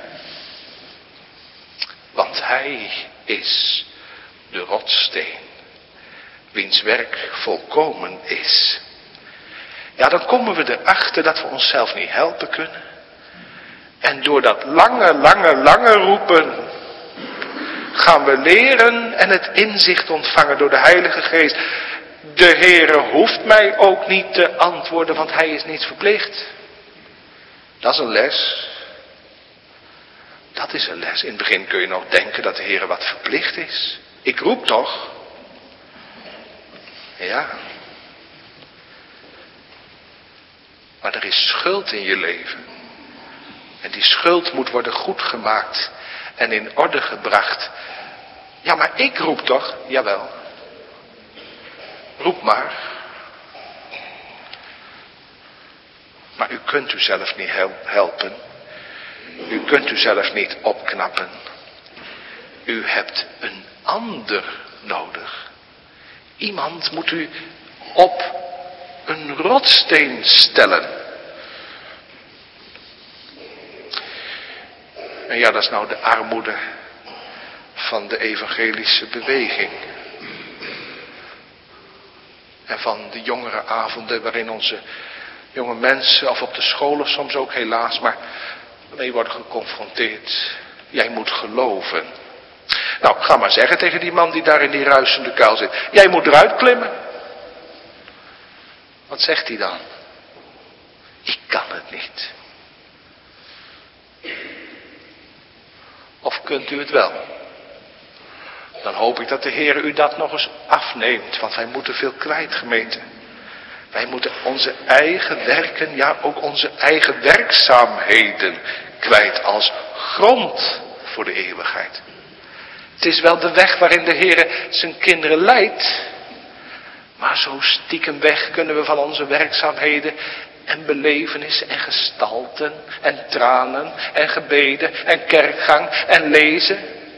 Want hij is de rotssteen, wiens werk volkomen is. Ja, dan komen we erachter dat we onszelf niet helpen kunnen. En door dat lange roepen gaan we leren en het inzicht ontvangen door de Heilige Geest. De Heere hoeft mij ook niet te antwoorden, want hij is niet verplicht. Dat is een les. Dat is een les. In het begin kun je nog denken dat de Heere wat verplicht is. Ik roep toch? Ja. Maar er is schuld in je leven. En die schuld moet worden goedgemaakt en in orde gebracht. Ja, maar ik roep toch? Jawel. Roep maar. Maar u kunt uzelf niet helpen. U kunt uzelf niet opknappen. U hebt een ander nodig. Iemand moet u op een rotssteen stellen. En ja, dat is nou de armoede van de evangelische beweging. En van de jongere avonden waarin onze jonge mensen, of op de scholen soms ook helaas, maar mee worden geconfronteerd. Jij moet geloven. Nou, ga maar zeggen tegen die man die daar in die ruisende kuil zit. Jij moet eruit klimmen. Wat zegt hij dan? Ik kan het niet. Of kunt u het wel? Dan hoop ik dat de Heer u dat nog eens afneemt. Want wij moeten veel kwijt, gemeente. Wij moeten onze eigen werken, ja ook onze eigen werkzaamheden kwijt als grond voor de eeuwigheid. Het is wel de weg waarin de Heer zijn kinderen leidt. Maar zo stiekem weg kunnen we van onze werkzaamheden en belevenissen en gestalten en tranen en gebeden en kerkgang en lezen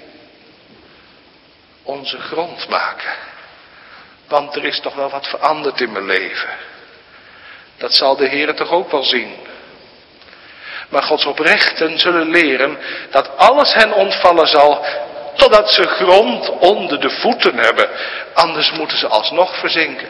onze grond maken. Want er is toch wel wat veranderd in mijn leven. Dat zal de Heer toch ook wel zien. Maar Gods oprechten zullen leren dat alles hen ontvallen zal, totdat ze grond onder de voeten hebben. Anders moeten ze alsnog verzinken.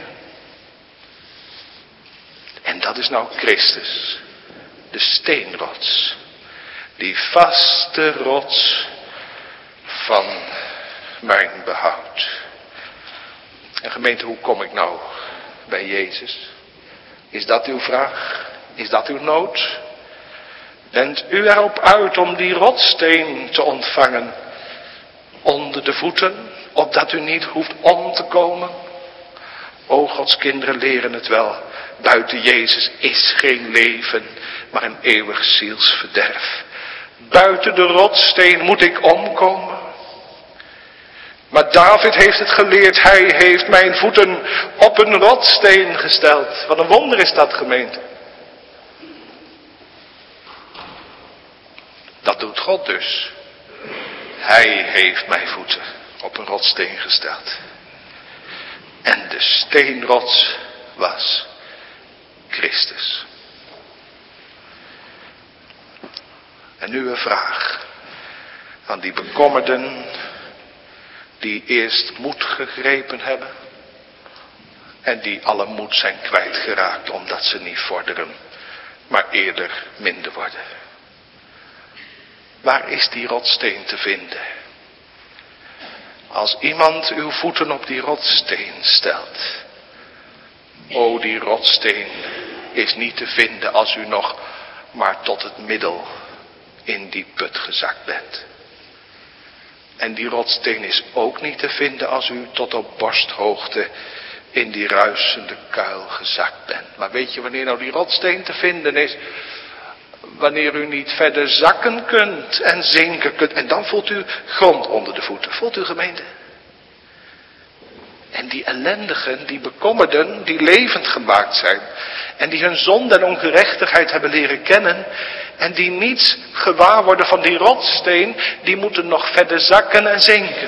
En dat is nou Christus, de steenrots. Die vaste rots van mijn behoud. En gemeente, hoe kom ik nou bij Jezus? Is dat uw vraag? Is dat uw nood? Bent u erop uit om die rotssteen te ontvangen onder de voeten, opdat u niet hoeft om te komen? O, Gods kinderen leren het wel. Buiten Jezus is geen leven, maar een eeuwig zielsverderf. Buiten de rotssteen moet ik omkomen. Maar David heeft het geleerd. Hij heeft mijn voeten op een rotssteen gesteld. Wat een wonder is dat, gemeente. Dat doet God dus. Hij heeft mijn voeten op een rotsteen gesteld. En de steenrots was Christus. En nu een vraag aan die bekommerden die eerst moed gegrepen hebben en die alle moed zijn kwijtgeraakt omdat ze niet vorderen, maar eerder minder worden. Waar is die rotsteen te vinden? Als iemand uw voeten op die rotsteen stelt. O, die rotsteen is niet te vinden als u nog maar tot het middel in die put gezakt bent. En die rotsteen is ook niet te vinden als u tot op borsthoogte in die ruisende kuil gezakt bent. Maar weet je wanneer nou die rotsteen te vinden is? Wanneer u niet verder zakken kunt en zinken kunt. En dan voelt u grond onder de voeten. Voelt u, gemeente? En die ellendigen, die bekommerden, die levend gemaakt zijn. En die hun zonde en ongerechtigheid hebben leren kennen. En die niets gewaar worden van die rotsteen. Die moeten nog verder zakken en zinken.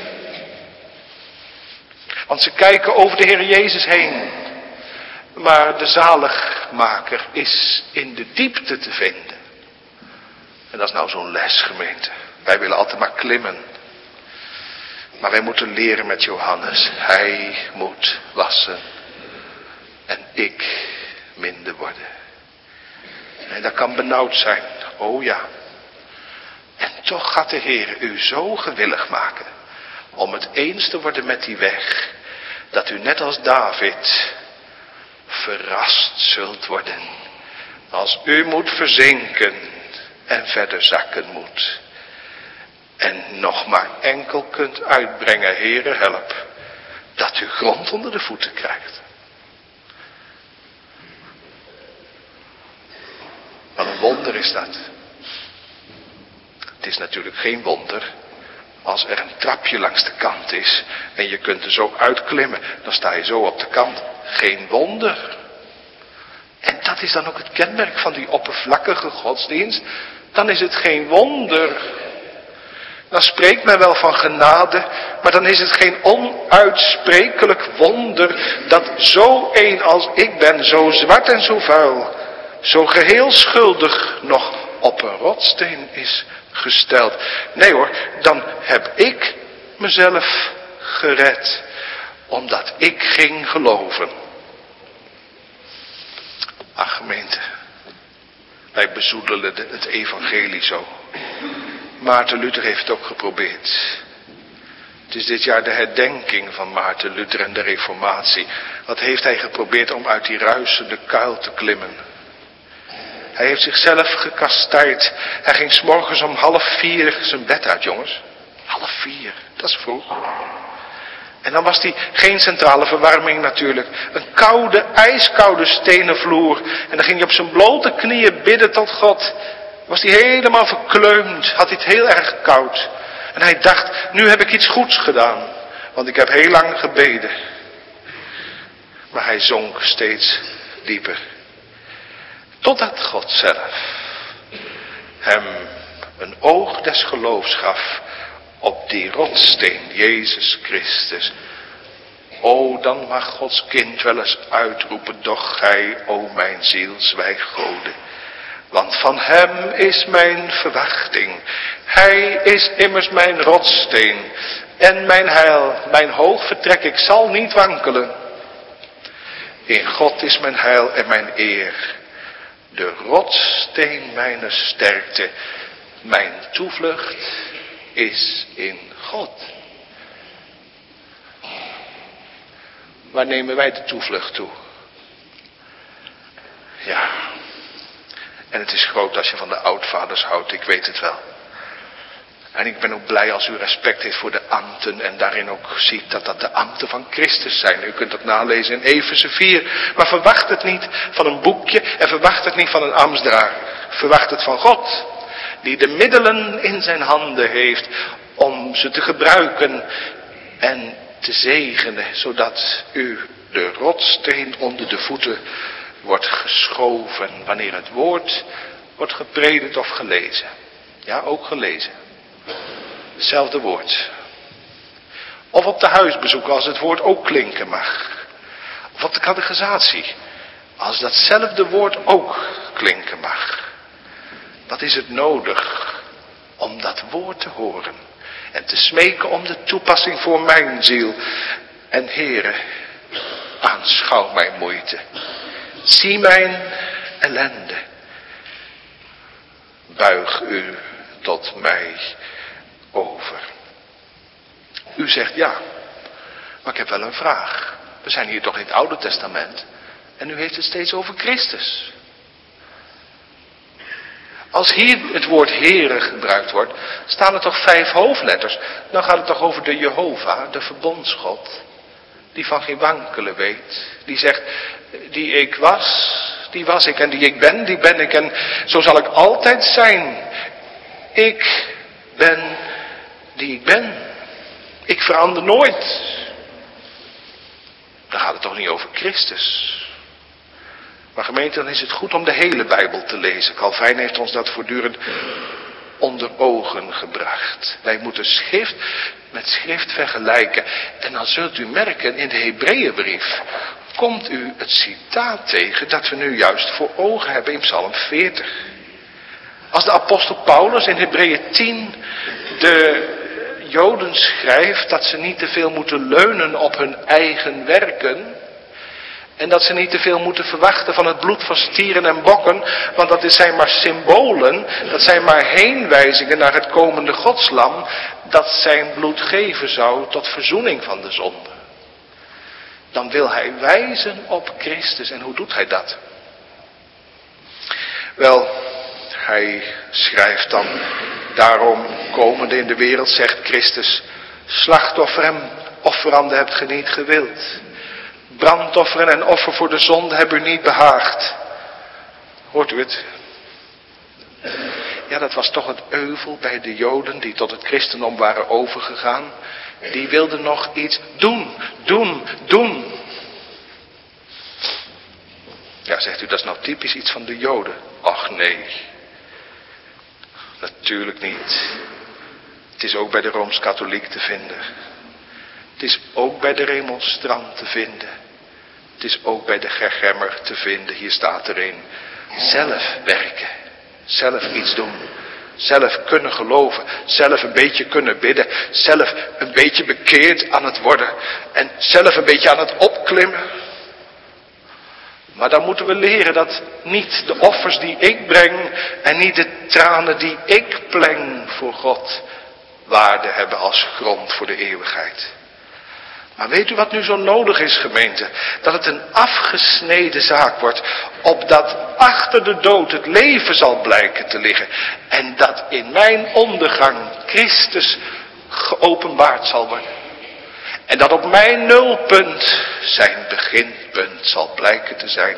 Want ze kijken over de Heer Jezus heen. Maar de zaligmaker is in de diepte te vinden. En dat is nou zo'n les, gemeente. Wij willen altijd maar klimmen. Maar wij moeten leren met Johannes. Hij moet wassen. En ik minder worden. En dat kan benauwd zijn. Oh ja. En toch gaat de Heer u zo gewillig maken. Om het eens te worden met die weg. Dat u net als David verrast zult worden. Als u moet verzinken en verder zakken moet. En nog maar enkel kunt uitbrengen, Heere help, dat u grond onder de voeten krijgt. Wat een wonder is dat. Het is natuurlijk geen wonder als er een trapje langs de kant is en je kunt er zo uitklimmen, dan sta je zo op de kant. Geen wonder. En dat is dan ook het kenmerk van die oppervlakkige godsdienst. Dan is het geen wonder. Dan spreekt men wel van genade, maar dan is het geen onuitsprekelijk wonder dat zo een als ik ben, zo zwart en zo vuil, zo geheel schuldig nog op een rotsteen is gesteld. Nee hoor, dan heb ik mezelf gered, omdat ik ging geloven. Ach gemeente, wij bezoedelen het evangelie zo. Maarten Luther heeft het ook geprobeerd. Het is dit jaar de herdenking van Maarten Luther en de reformatie. Wat heeft hij geprobeerd om uit die ruisende kuil te klimmen? Hij heeft zichzelf gekastijd. Hij ging 's morgens om 3:30 zijn bed uit, jongens. 3:30, dat is vroeg. En dan was hij geen centrale verwarming natuurlijk. Een koude, ijskoude stenen vloer. En dan ging hij op zijn blote knieën bidden tot God. Was hij helemaal verkleumd. Had hij het heel erg koud. En hij dacht, nu heb ik iets goeds gedaan. Want ik heb heel lang gebeden. Maar hij zonk steeds dieper. Totdat God zelf hem een oog des geloofs gaf op die rotssteen, Jezus Christus. O, dan mag Gods kind wel eens uitroepen, doch gij, o mijn ziel, zwijg Gode. Want van hem is mijn verwachting. Hij is immers mijn rotssteen en mijn heil. Mijn hoog vertrek, ik zal niet wankelen. In God is mijn heil en mijn eer. De rotssteen mijner sterkte. Mijn toevlucht is in God. Waar nemen wij de toevlucht toe? Ja. En het is groot als je van de oudvaders houdt, ik weet het wel. En ik ben ook blij als u respect heeft voor de ambten en daarin ook ziet dat dat de ambten van Christus zijn. U kunt dat nalezen in Efeze 4. Maar verwacht het niet van een boekje en verwacht het niet van een ambtsdrager. Verwacht het van God, die de middelen in zijn handen heeft om ze te gebruiken en te zegenen, zodat u de rotsteen onder de voeten wordt geschoven wanneer het woord wordt gepredikt of gelezen. Ja, ook gelezen. Hetzelfde woord. Of op de huisbezoeken als het woord ook klinken mag. Of op de catechisatie als datzelfde woord ook klinken mag. Wat is het nodig om dat woord te horen en te smeken om de toepassing voor mijn ziel. En Heere, aanschouw mijn moeite. Zie mijn ellende. Buig u tot mij over. U zegt ja, maar ik heb wel een vraag. We zijn hier toch in het Oude Testament en u heeft het steeds over Christus. Als hier het woord Heere gebruikt wordt, staan er toch 5 hoofdletters. Dan gaat het toch over de Jehovah, de verbondsgod, die van geen wankelen weet. Die zegt, die ik was, die was ik en die ik ben, die ben ik en zo zal ik altijd zijn. Ik ben die ik ben. Ik verander nooit. Dan gaat het toch niet over Christus. Maar gemeente, dan is het goed om de hele Bijbel te lezen. Calvijn heeft ons dat voortdurend onder ogen gebracht. Wij moeten schrift met schrift vergelijken. En dan zult u merken, in de Hebreeënbrief komt u het citaat tegen dat we nu juist voor ogen hebben in Psalm 40. Als de apostel Paulus in Hebreeën 10 de Joden schrijft dat ze niet te veel moeten leunen op hun eigen werken. En dat ze niet te veel moeten verwachten van het bloed van stieren en bokken. Want dat zijn maar symbolen. Dat zijn maar heenwijzingen naar het komende godslam. Dat zijn bloed geven zou tot verzoening van de zonde. Dan wil hij wijzen op Christus. En hoe doet hij dat? Wel, hij schrijft dan. Daarom komende in de wereld zegt Christus. Slachtoffer en offeranden hebt ge niet gewild. Brandofferen en offer voor de zonde hebben u niet behaagd. Hoort u het? Ja, dat was toch het euvel bij de Joden die tot het christendom waren overgegaan. Die wilden nog iets doen. Ja, zegt u, dat is nou typisch iets van de Joden. Och nee. Natuurlijk niet. Het is ook bij de Rooms-Katholiek te vinden. Het is ook bij de remonstrant te vinden. Het is ook bij de Gergemmer te vinden. Hier staat er een. Zelf werken. Zelf iets doen. Zelf kunnen geloven. Zelf een beetje kunnen bidden. Zelf een beetje bekeerd aan het worden. En zelf een beetje aan het opklimmen. Maar dan moeten we leren dat niet de offers die ik breng en niet de tranen die ik pleng voor God waarde hebben als grond voor de eeuwigheid. Maar weet u wat nu zo nodig is, gemeente? Dat het een afgesneden zaak wordt, opdat achter de dood het leven zal blijken te liggen. En dat in mijn ondergang Christus geopenbaard zal worden. En dat op mijn nulpunt zijn beginpunt zal blijken te zijn.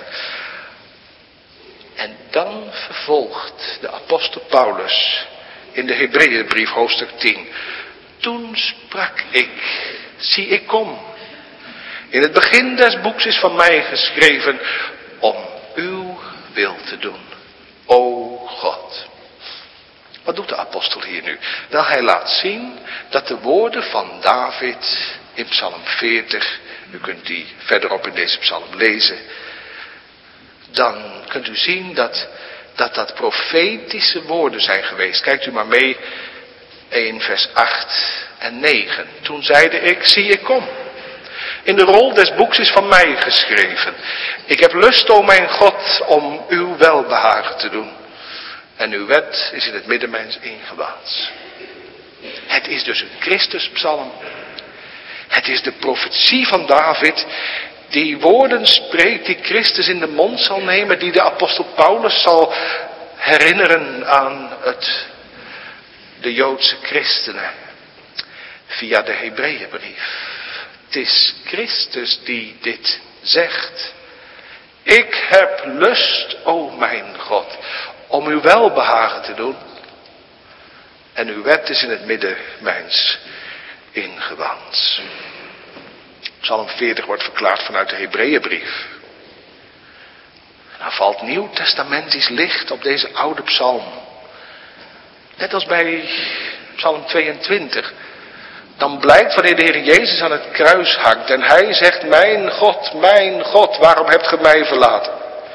En dan vervolgt de apostel Paulus in de Hebreeënbrief hoofdstuk 10. Toen sprak ik, zie ik kom. In het begin des boeks is van mij geschreven om uw wil te doen, o God. Wat doet de apostel hier nu? Wel, hij laat zien dat de woorden van David in Psalm 40, u kunt die verderop in deze psalm lezen, dan kunt u zien dat profetische woorden zijn geweest. Kijkt u maar mee, 1 vers 8 en 9. Toen zeide ik, zie ik kom. In de rol des boeks is van mij geschreven. Ik heb lust, o mijn God, om uw welbehagen te doen. En uw wet is in het midden mijns ingewaads. Het is dus een Christuspsalm. Het is de profetie van David die woorden spreekt die Christus in de mond zal nemen, die de apostel Paulus zal herinneren aan de Joodse christenen via de Hebreeënbrief. Het is Christus die dit zegt. Ik heb lust, o mijn God, om uw welbehagen te doen. En uw wet is in het midden mijns ingewaads. Psalm 40 wordt verklaard vanuit de Hebreeënbrief. Nou valt nieuwtestamentisch licht op deze oude psalm. Net als bij Psalm 22. Dan blijkt wanneer de Heer Jezus aan het kruis hangt en hij zegt, mijn God, waarom hebt ge mij verlaten?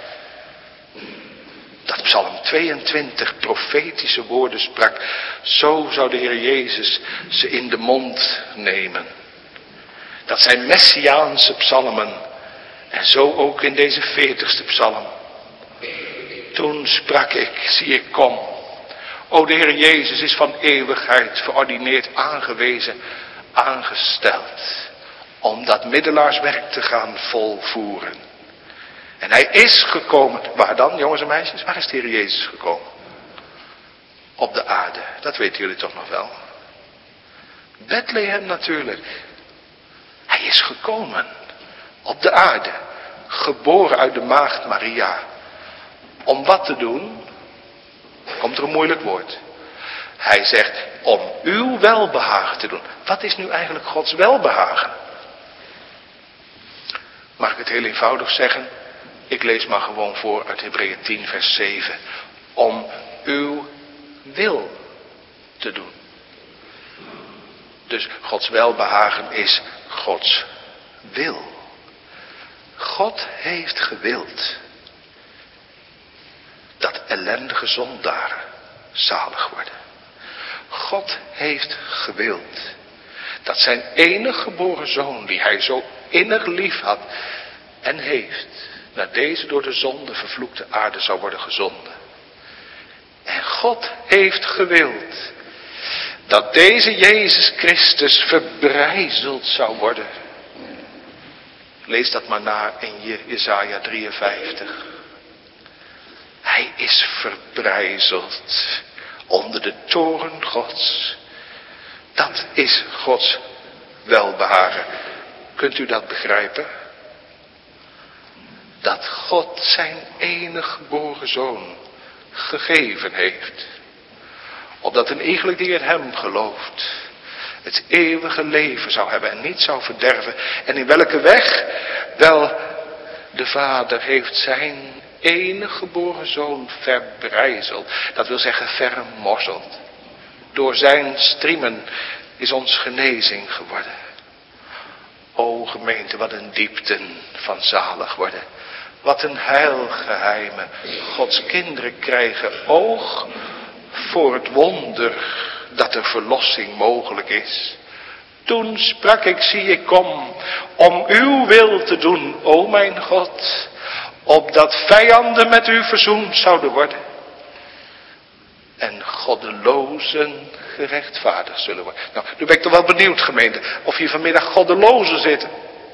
Dat Psalm 22 profetische woorden sprak, zo zou de Heer Jezus ze in de mond nemen. Dat zijn messiaanse psalmen en zo ook in deze 40ste psalm. Toen sprak ik, zie ik kom. O de Heer Jezus is van eeuwigheid verordineerd, aangewezen, aangesteld. Om dat middelaarswerk te gaan volvoeren. En hij is gekomen. Waar dan, jongens en meisjes? Waar is de Heer Jezus gekomen? Op de aarde. Dat weten jullie toch nog wel. Bethlehem natuurlijk. Hij is gekomen. Op de aarde. Geboren uit de maagd Maria. Om wat te doen? Komt er een moeilijk woord. Hij zegt om uw welbehagen te doen. Wat is nu eigenlijk Gods welbehagen? Mag ik het heel eenvoudig zeggen? Ik lees maar gewoon voor uit Hebreeën 10 vers 7. Om uw wil te doen. Dus Gods welbehagen is Gods wil. God heeft gewild dat ellendige zondaren zalig worden. God heeft gewild dat zijn enige geboren zoon, die hij zo innig lief had en heeft, naar deze door de zonde vervloekte aarde zou worden gezonden. En God heeft gewild dat deze Jezus Christus verbrijzeld zou worden. Lees dat maar na in Jesaja 53. Hij is verbrijzeld onder de toorn Gods. Dat is Gods welbehagen. Kunt u dat begrijpen? Dat God zijn enige geboren zoon gegeven heeft. Opdat een iegelijk die in hem gelooft het eeuwige leven zou hebben en niet zou verderven. En in welke weg? Wel, de Vader heeft zijn enige geboren zoon verbrijzeld. Dat wil zeggen vermorzeld. Door zijn striemen is ons genezing geworden. O gemeente, wat een diepten van zalig worden. Wat een heilgeheimen. Gods kinderen krijgen oog voor het wonder dat er verlossing mogelijk is. Toen sprak ik, zie ik kom, om uw wil te doen, o mijn God, opdat vijanden met u verzoend zouden worden. en goddelozen gerechtvaardigd zullen worden. Nou, nu ben ik toch wel benieuwd, gemeente, of hier vanmiddag goddelozen zitten.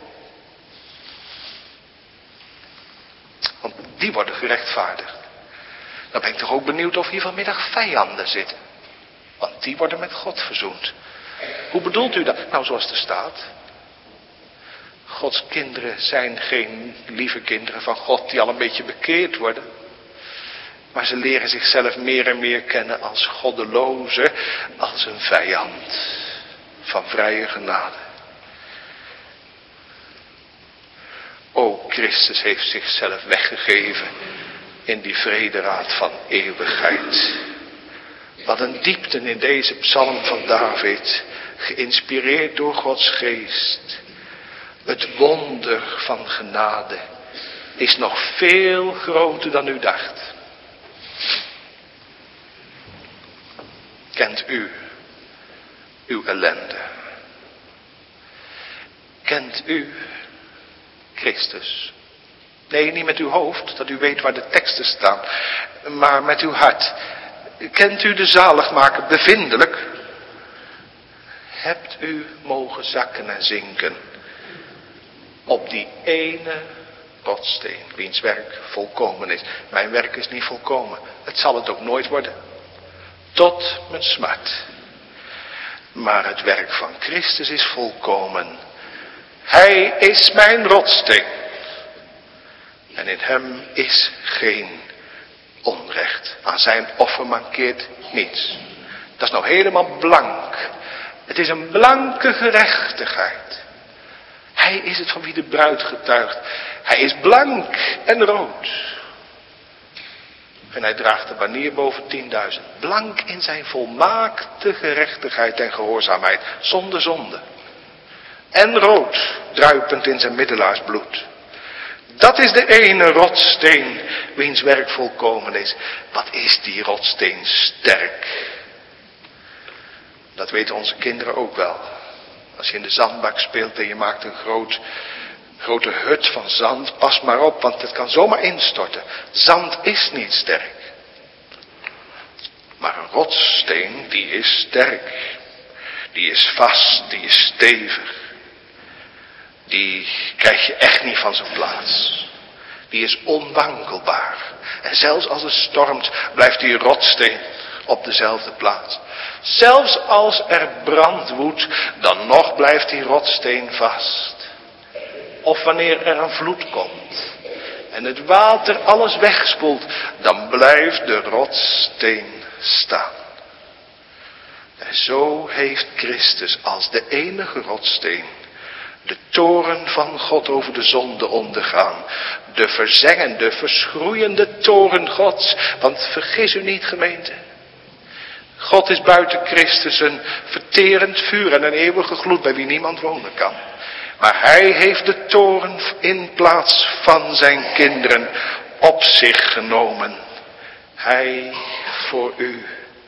Want die worden gerechtvaardigd. Dan ben ik toch ook benieuwd of hier vanmiddag vijanden zitten. Want die worden met God verzoend. Hoe bedoelt u dat? Nou, zoals er staat. Gods kinderen zijn geen lieve kinderen van God die al een beetje bekeerd worden. Maar ze leren zichzelf meer en meer kennen als goddeloze, als een vijand van vrije genade. O, Christus heeft zichzelf weggegeven in die vrederaad van eeuwigheid. Wat een diepte in deze psalm van David, geïnspireerd door Gods geest. Het wonder van genade is nog veel groter dan u dacht. Kent u uw ellende? Kent u Christus? Nee, niet met uw hoofd, dat u weet waar de teksten staan, maar met uw hart. Kent u de zaligmaker bevindelijk? Hebt u mogen zakken en zinken op die ene rotsteen, wiens werk volkomen is. Mijn werk is niet volkomen, het zal het ook nooit worden. Tot mijn smart. Maar het werk van Christus is volkomen. Hij is mijn rotsteen. En in hem is geen onrecht. Aan zijn offer mankeert niets. Dat is nou helemaal blank. Het is een blanke gerechtigheid. Hij is het van wie de bruid getuigt. Hij is blank en rood. En hij draagt de banier boven 10.000. Blank in zijn volmaakte gerechtigheid en gehoorzaamheid. Zonder zonde. En rood, druipend in zijn middelaarsbloed. Dat is de ene rotsteen, wiens werk volkomen is. Wat is die rotsteen sterk. Dat weten onze kinderen ook wel. Als je in de zandbak speelt en je maakt een grote hut van zand, pas maar op, want het kan zomaar instorten. Zand is niet sterk. Maar een rotsteen, die is sterk. Die is vast, die is stevig. Die krijg je echt niet van zijn plaats. Die is onwankelbaar. En zelfs als het stormt, blijft die rotsteen op dezelfde plaats. Zelfs als er brand woedt, dan nog blijft die rotsteen vast. Of wanneer er een vloed komt en het water alles wegspoelt, dan blijft de rotsteen staan. En zo heeft Christus als de enige rotsteen de toorn van God over de zonde ondergaan. De verzengende, verschroeiende toorn Gods. Want vergis u niet, gemeente. God is buiten Christus een verterend vuur en een eeuwige gloed bij wie niemand wonen kan. Maar hij heeft de toorn in plaats van zijn kinderen op zich genomen. Hij voor u.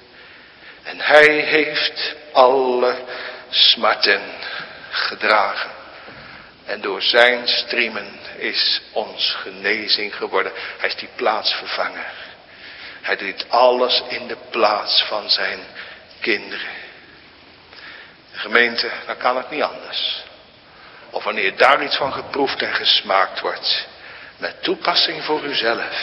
En hij heeft alle smarten gedragen. En door zijn striemen is ons genezing geworden. Hij is die plaatsvervanger. Hij doet alles in de plaats van zijn kinderen. Gemeente, dan kan het niet anders. Of wanneer daar iets van geproefd en gesmaakt wordt. Met toepassing voor uzelf.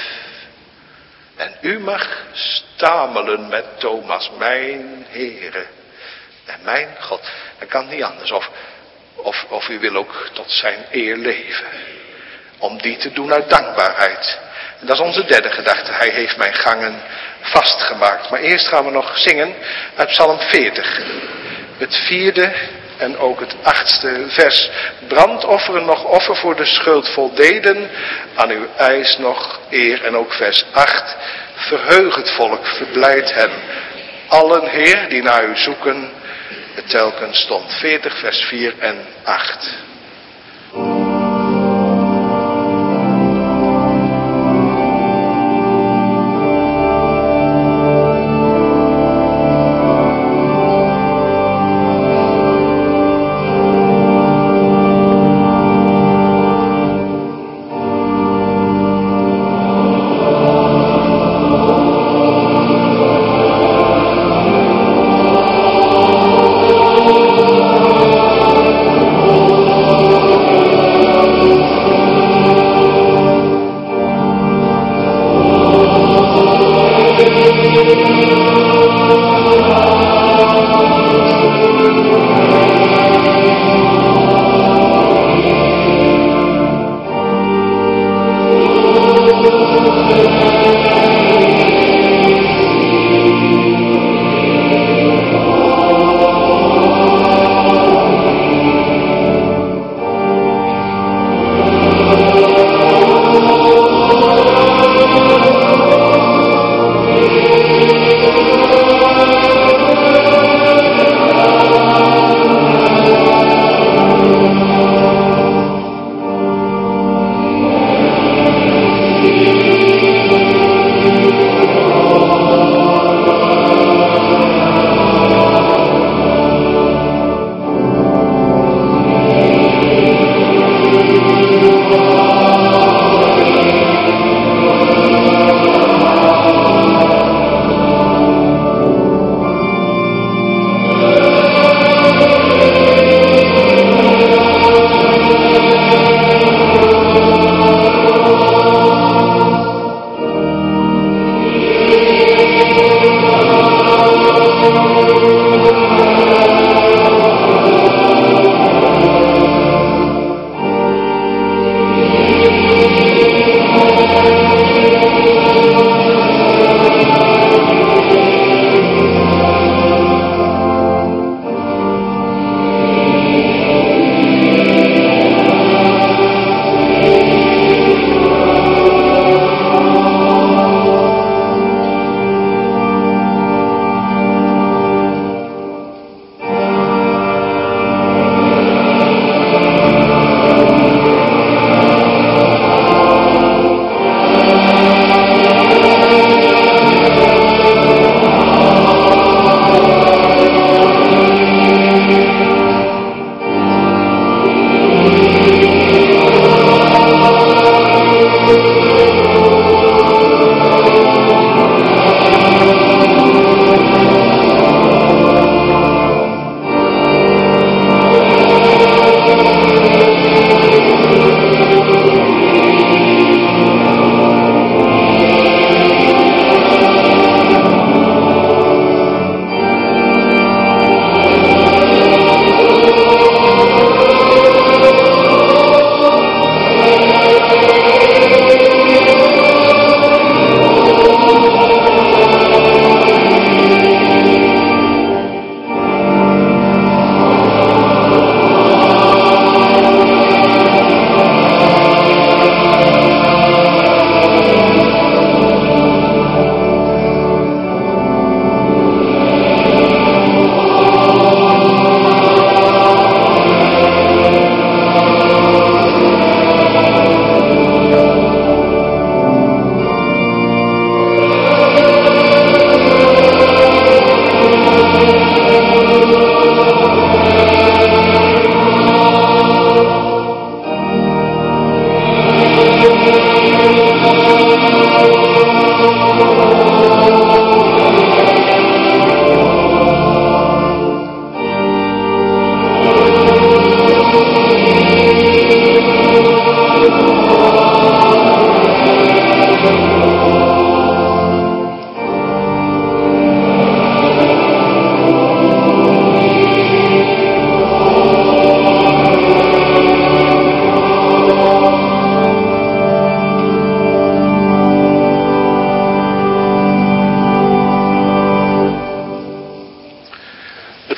En u mag stamelen met Thomas, mijn Heere en mijn God. Dat kan niet anders. Of u wil ook tot zijn eer leven. Om die te doen uit dankbaarheid. En dat is onze derde gedachte. Hij heeft mijn gangen vastgemaakt. Maar eerst gaan we nog zingen uit Psalm 40. Het 4e en ook het 8e vers. Brandofferen nog offer voor de schuld voldeden. Aan uw eis nog eer. En ook vers 8. Verheug het volk, verblijd hen. Allen, Heer, die naar u zoeken. Het telkens stond 40 vers 4 en 8.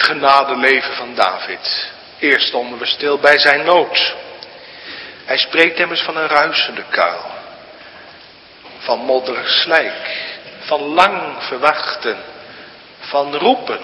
genadeleven van David. Eerst stonden we stil bij zijn nood. Hij spreekt immers van een ruisende kuil. Van modderig slijk. Van lang verwachten. Van roepen.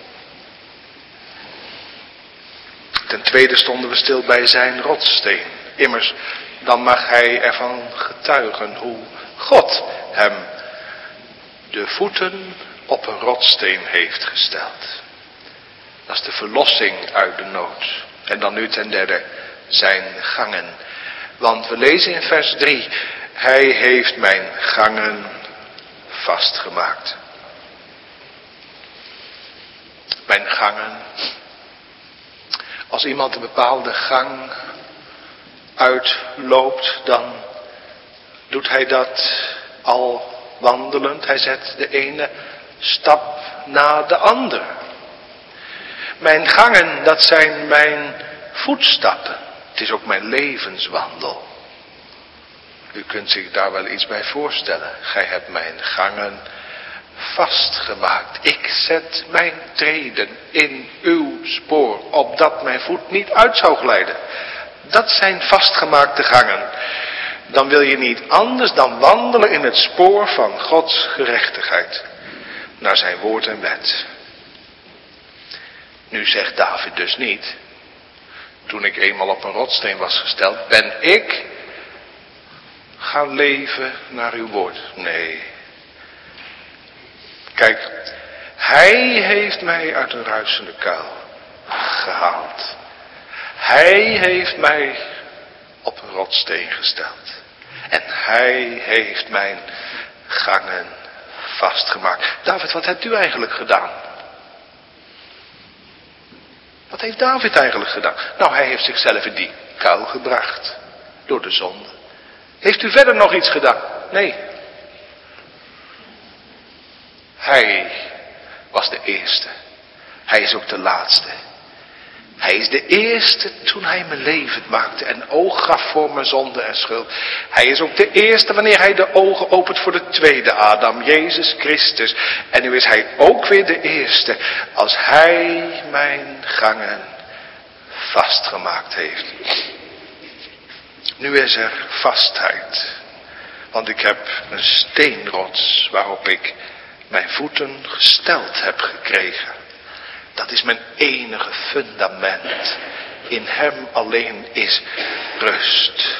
Ten tweede stonden we stil bij zijn rotssteen. Immers, dan mag hij ervan getuigen hoe God hem de voeten op een rotssteen heeft gesteld. Dat is de verlossing uit de nood. En dan nu ten derde zijn gangen. Want we lezen in vers 3. Hij heeft mijn gangen vastgemaakt. Mijn gangen. Als iemand een bepaalde gang uitloopt, dan doet hij dat al wandelend. Hij zet de ene stap na de andere. Mijn gangen, dat zijn mijn voetstappen. Het is ook mijn levenswandel. U kunt zich daar wel iets bij voorstellen. Gij hebt mijn gangen vastgemaakt. Ik zet mijn treden in uw spoor, opdat mijn voet niet uit zou glijden. Dat zijn vastgemaakte gangen. Dan wil je niet anders dan wandelen in het spoor van Gods gerechtigheid. Naar zijn woord en wet. Nu zegt David dus niet, toen ik eenmaal op een rotsteen was gesteld, ben ik gaan leven naar uw woord. Nee. Kijk, hij heeft mij uit een ruisende kuil gehaald. Hij heeft mij op een rotsteen gesteld. En hij heeft mijn gangen vastgemaakt. David, wat hebt u eigenlijk gedaan? Wat heeft David eigenlijk gedaan? Nou, hij heeft zichzelf in die kuil gebracht. Door de zonde. Heeft u verder nog iets gedaan? Nee. Hij was de eerste. Hij is ook de laatste. Hij is de eerste toen hij me levend maakte en oog gaf voor mijn zonde en schuld. Hij is ook de eerste wanneer hij de ogen opent voor de tweede Adam, Jezus Christus. En nu is hij ook weer de eerste als hij mijn gangen vastgemaakt heeft. Nu is er vastheid. Want ik heb een steenrots waarop ik mijn voeten gesteld heb gekregen. Dat is mijn enige fundament. In hem alleen is rust.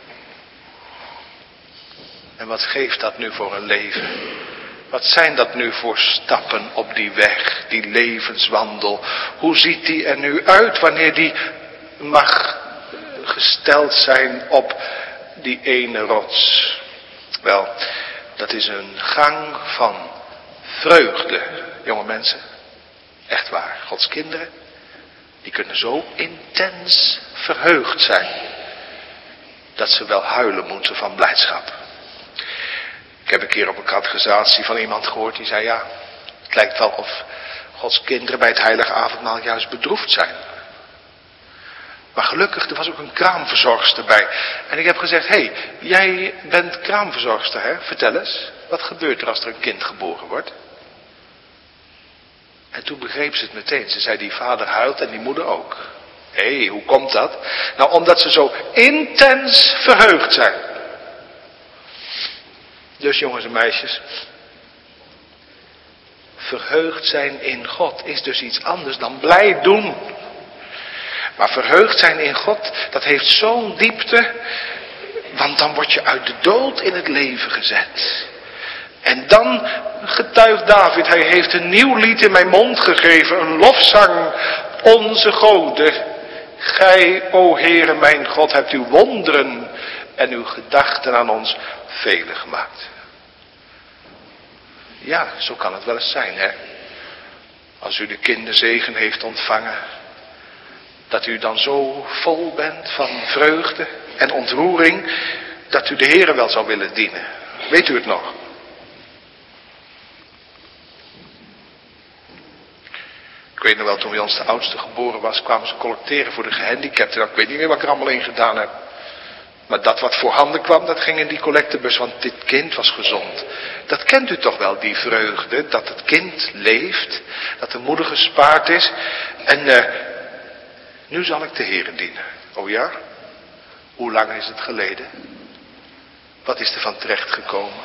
En wat geeft dat nu voor een leven? Wat zijn dat nu voor stappen op die weg, die levenswandel? Hoe ziet die er nu uit wanneer die mag gesteld zijn op die ene rots? Wel, dat is een gang van vreugde, jonge mensen. Echt waar, Gods kinderen, die kunnen zo intens verheugd zijn, dat ze wel huilen moeten van blijdschap. Ik heb een keer op een catechisatie van iemand gehoord die zei, ja, het lijkt wel of Gods kinderen bij het heilige avondmaal juist bedroefd zijn. Maar gelukkig, er was ook een kraamverzorgster bij. En ik heb gezegd, hé, jij bent kraamverzorgster, hè? Vertel eens, wat gebeurt er als er een kind geboren wordt? En toen begreep ze het meteen. Ze zei, die vader huilt en die moeder ook. Hé, hoe komt dat? Nou, omdat ze zo intens verheugd zijn. Dus jongens en meisjes, verheugd zijn in God is dus iets anders dan blij doen. Maar verheugd zijn in God, dat heeft zo'n diepte, want dan word je uit de dood in het leven gezet. En dan getuigt David, hij heeft een nieuw lied in mijn mond gegeven, een lofzang, onze Gode. Gij, o Heere mijn God, hebt uw wonderen en uw gedachten aan ons vele gemaakt. Ja, zo kan het wel eens zijn, hè. Als u de kinderzegen heeft ontvangen, dat u dan zo vol bent van vreugde en ontroering, dat u de Heere wel zou willen dienen. Weet u het nog? Ik weet nog wel, toen bij ons de oudste geboren was, kwamen ze collecteren voor de gehandicapten. Nou, ik weet niet meer wat ik er allemaal in gedaan heb. Maar dat wat voorhanden kwam, dat ging in die collectebus, want dit kind was gezond. Dat kent u toch wel, die vreugde, dat het kind leeft, dat de moeder gespaard is. En nu zal ik de Heere dienen. Oh ja? Hoe lang is het geleden? Wat is er van terecht gekomen?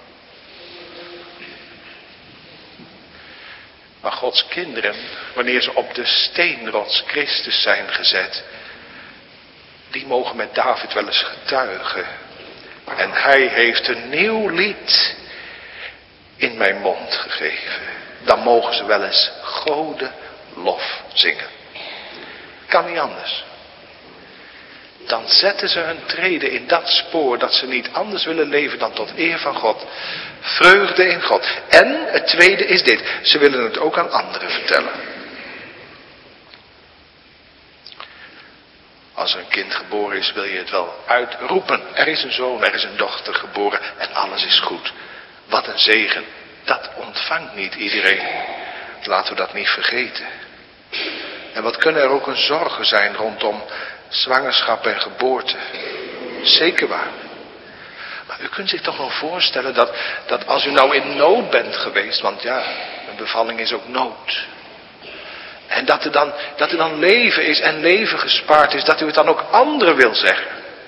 Maar Gods kinderen, wanneer ze op de steenrots Christus zijn gezet, die mogen met David wel eens getuigen. En hij heeft een nieuw lied in mijn mond gegeven. Dan mogen ze wel eens Gode lof zingen. Kan niet anders. Dan zetten ze hun treden in dat spoor dat ze niet anders willen leven dan tot eer van God. Vreugde in God. En het tweede is dit. Ze willen het ook aan anderen vertellen. Als er een kind geboren is, wil je het wel uitroepen. Er is een zoon, er is een dochter geboren en alles is goed. Wat een zegen. Dat ontvangt niet iedereen. Laten we dat niet vergeten. En wat kunnen er ook een zorgen zijn rondom zwangerschap en geboorte. Zeker waar. Maar u kunt zich toch wel voorstellen dat als u nou in nood bent geweest, want ja, een bevalling is ook nood. En dat er dan leven is en leven gespaard is, dat u het dan ook anderen wil zeggen.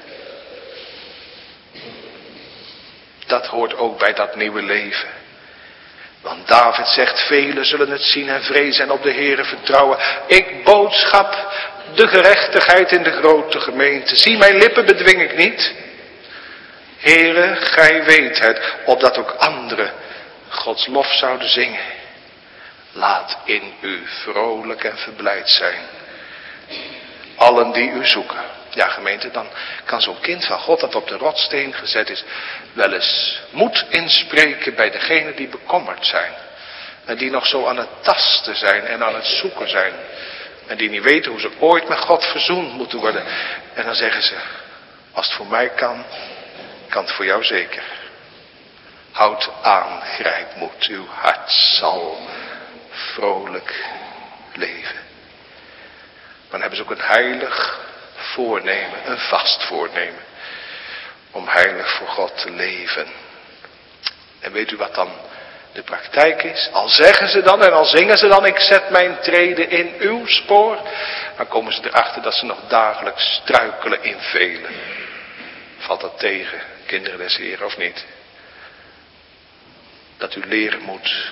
Dat hoort ook bij dat nieuwe leven. Want David zegt, velen zullen het zien en vrezen en op de Heere vertrouwen. Ik boodschap de gerechtigheid in de grote gemeente. Zie, mijn lippen bedwing ik niet. Heere, gij weet het, opdat ook anderen Gods lof zouden zingen. Laat in u vrolijk en verblijd zijn. Allen die u zoeken. Ja, gemeente, dan kan zo'n kind van God dat op de rotsteen gezet is wel eens moed inspreken bij degenen die bekommerd zijn. En die nog zo aan het tasten zijn en aan het zoeken zijn. En die niet weten hoe ze ooit met God verzoend moeten worden. En dan zeggen ze, als het voor mij kan, kan het voor jou zeker. Houd aan, grijp moed, uw hart zal vrolijk leven. Dan hebben ze ook een heilig voornemen, een vast voornemen. Om heilig voor God te leven. En weet u wat dan de praktijk is? Al zeggen ze dan en al zingen ze dan, ik zet mijn treden in uw spoor. Dan komen ze erachter dat ze nog dagelijks struikelen in velen. Valt dat tegen, kinderen des Heeren, of niet? Dat u leren moet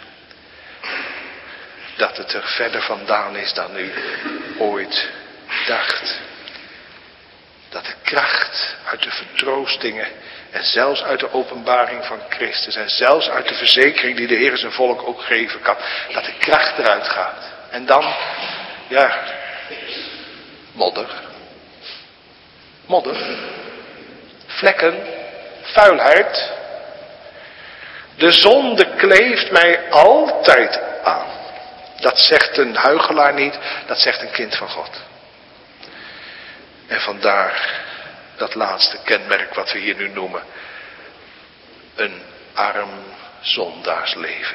dat het er verder vandaan is dan u ooit dacht. Dat de kracht uit de vertroostingen en zelfs uit de openbaring van Christus en zelfs uit de verzekering die de Heer zijn volk ook geven kan, dat de kracht eruit gaat. En dan, ja, modder, vlekken, vuilheid. De zonde kleeft mij altijd aan. Dat zegt een huichelaar niet, dat zegt een kind van God. En vandaar dat laatste kenmerk wat we hier nu noemen. Een arm zondaarsleven.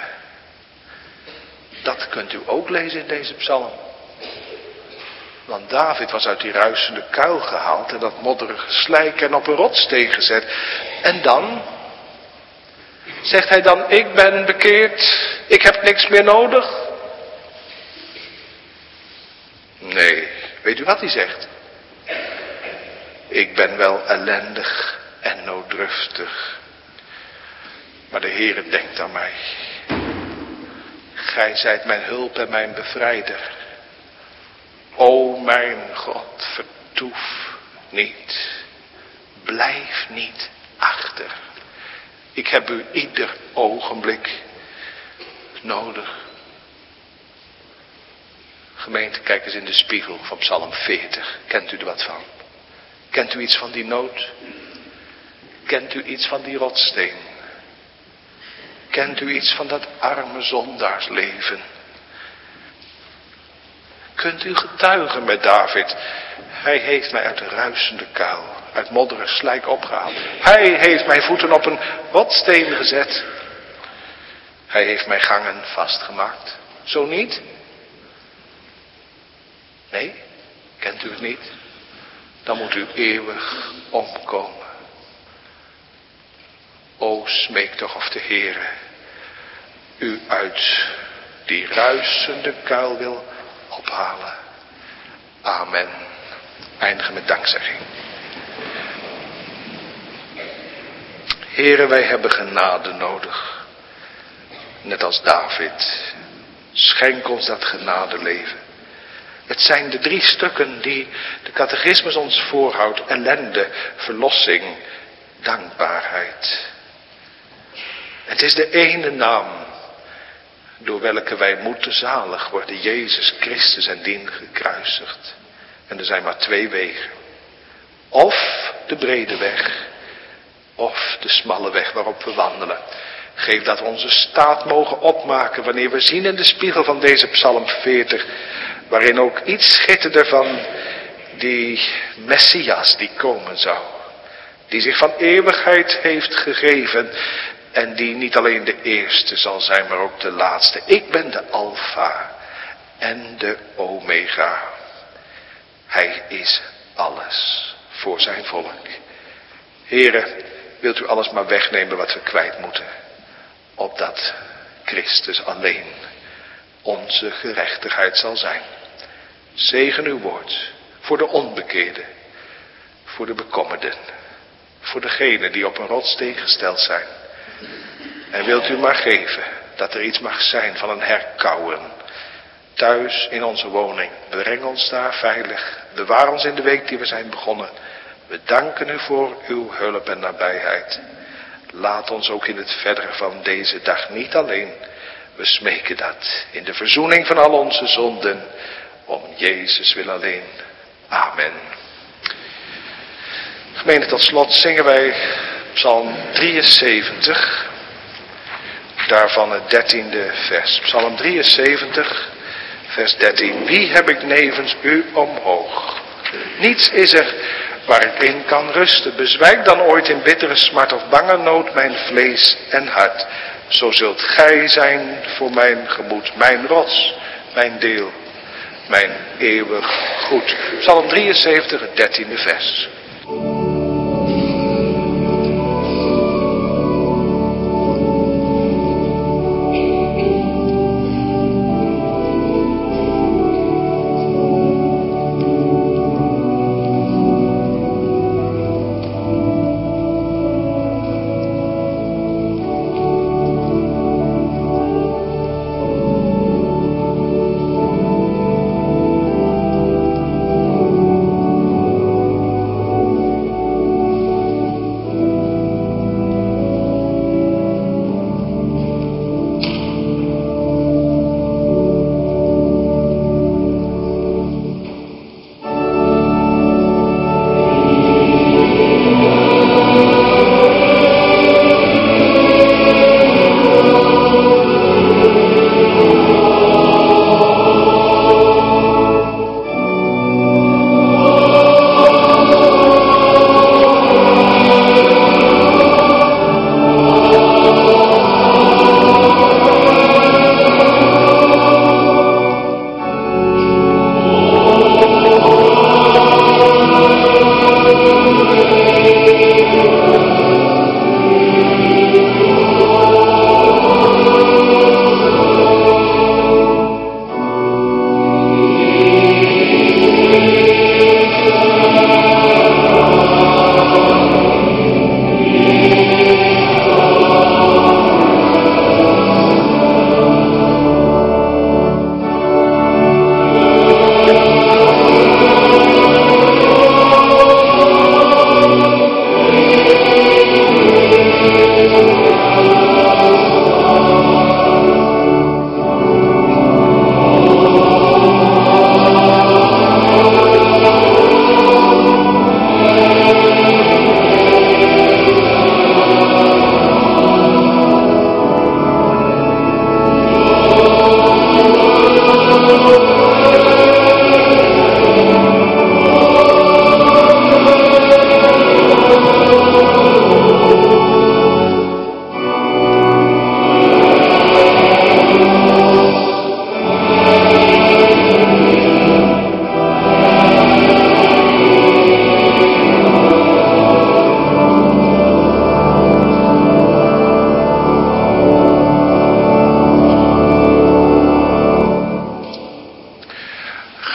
Dat kunt u ook lezen in deze psalm. Want David was uit die ruisende kuil gehaald en dat modderige slijk en op een rotssteen gezet. En dan zegt hij dan, ik ben bekeerd, ik heb niks meer nodig. Nee, weet u wat hij zegt? Ik ben wel ellendig en nooddruftig. Maar de Heere denkt aan mij. Gij zijt mijn hulp en mijn bevrijder. O mijn God, vertoef niet. Blijf niet achter. Ik heb u ieder ogenblik nodig. Gemeente, kijk eens in de spiegel van Psalm 40. Kent u er wat van? Kent u iets van die nood? Kent u iets van die rotsteen? Kent u iets van dat arme zondaarsleven? Kunt u getuigen met David? Hij heeft mij uit de ruisende kuil, uit modderig slijk opgehaald. Hij heeft mijn voeten op een rotsteen gezet. Hij heeft mijn gangen vastgemaakt. Zo niet? Nee, kent u het niet? dan moet u eeuwig omkomen. O, smeek toch of de Heere u uit die ruisende kuil wil ophalen. Amen. Eindigen met dankzegging. Heere, wij hebben genade nodig. Net als David. Schenk ons dat genadeleven. Het zijn de 3 stukken die de catechismus ons voorhoudt. Ellende, verlossing, dankbaarheid. Het is de ene naam door welke wij moeten zalig worden. Jezus Christus en dien gekruisigd. En er zijn maar 2 wegen. Of de brede weg. Of de smalle weg waarop we wandelen. Geef dat we onze staat mogen opmaken wanneer we zien in de spiegel van deze Psalm 40. Waarin ook iets schitterde van die Messias die komen zou. Die zich van eeuwigheid heeft gegeven. En die niet alleen de eerste zal zijn, maar ook de laatste. Ik ben de Alpha en de Omega. Hij is alles voor zijn volk. Here, wilt u alles maar wegnemen wat we kwijt moeten. Opdat Christus alleen onze gerechtigheid zal zijn. Zegen uw woord voor de onbekeerden, voor de bekommerden, voor degenen die op een rotsteen gesteld zijn. En wilt u maar geven dat er iets mag zijn van een herkauwen. Thuis in onze woning. Breng ons daar veilig. Bewaar ons in de week die we zijn begonnen. We danken u voor uw hulp en nabijheid. Laat ons ook in het verdere van deze dag niet alleen. We smeken dat in de verzoening van al onze zonden. Om Jezus wil alleen. Amen. Gemeente, tot slot zingen wij Psalm 73. Daarvan het 13e vers. Psalm 73, vers 13. Wie heb ik nevens u omhoog? Niets is er waar ik in kan rusten. Bezwijk dan ooit in bittere smart of bange nood mijn vlees en hart. Zo zult gij zijn voor mijn gemoed, mijn rots, mijn deel, mijn eeuwig goed. Psalm 73, het 13e vers.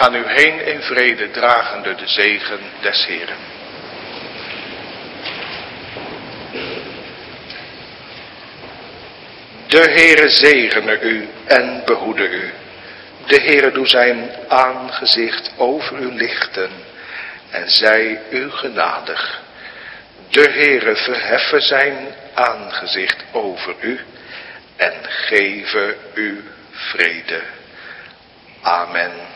Ga nu heen in vrede, dragende de zegen des Heren. De Heere zegene u en behoede u. De Heere doe zijn aangezicht over u lichten en zij u genadig. De Heere verheffen zijn aangezicht over u en geven u vrede. Amen.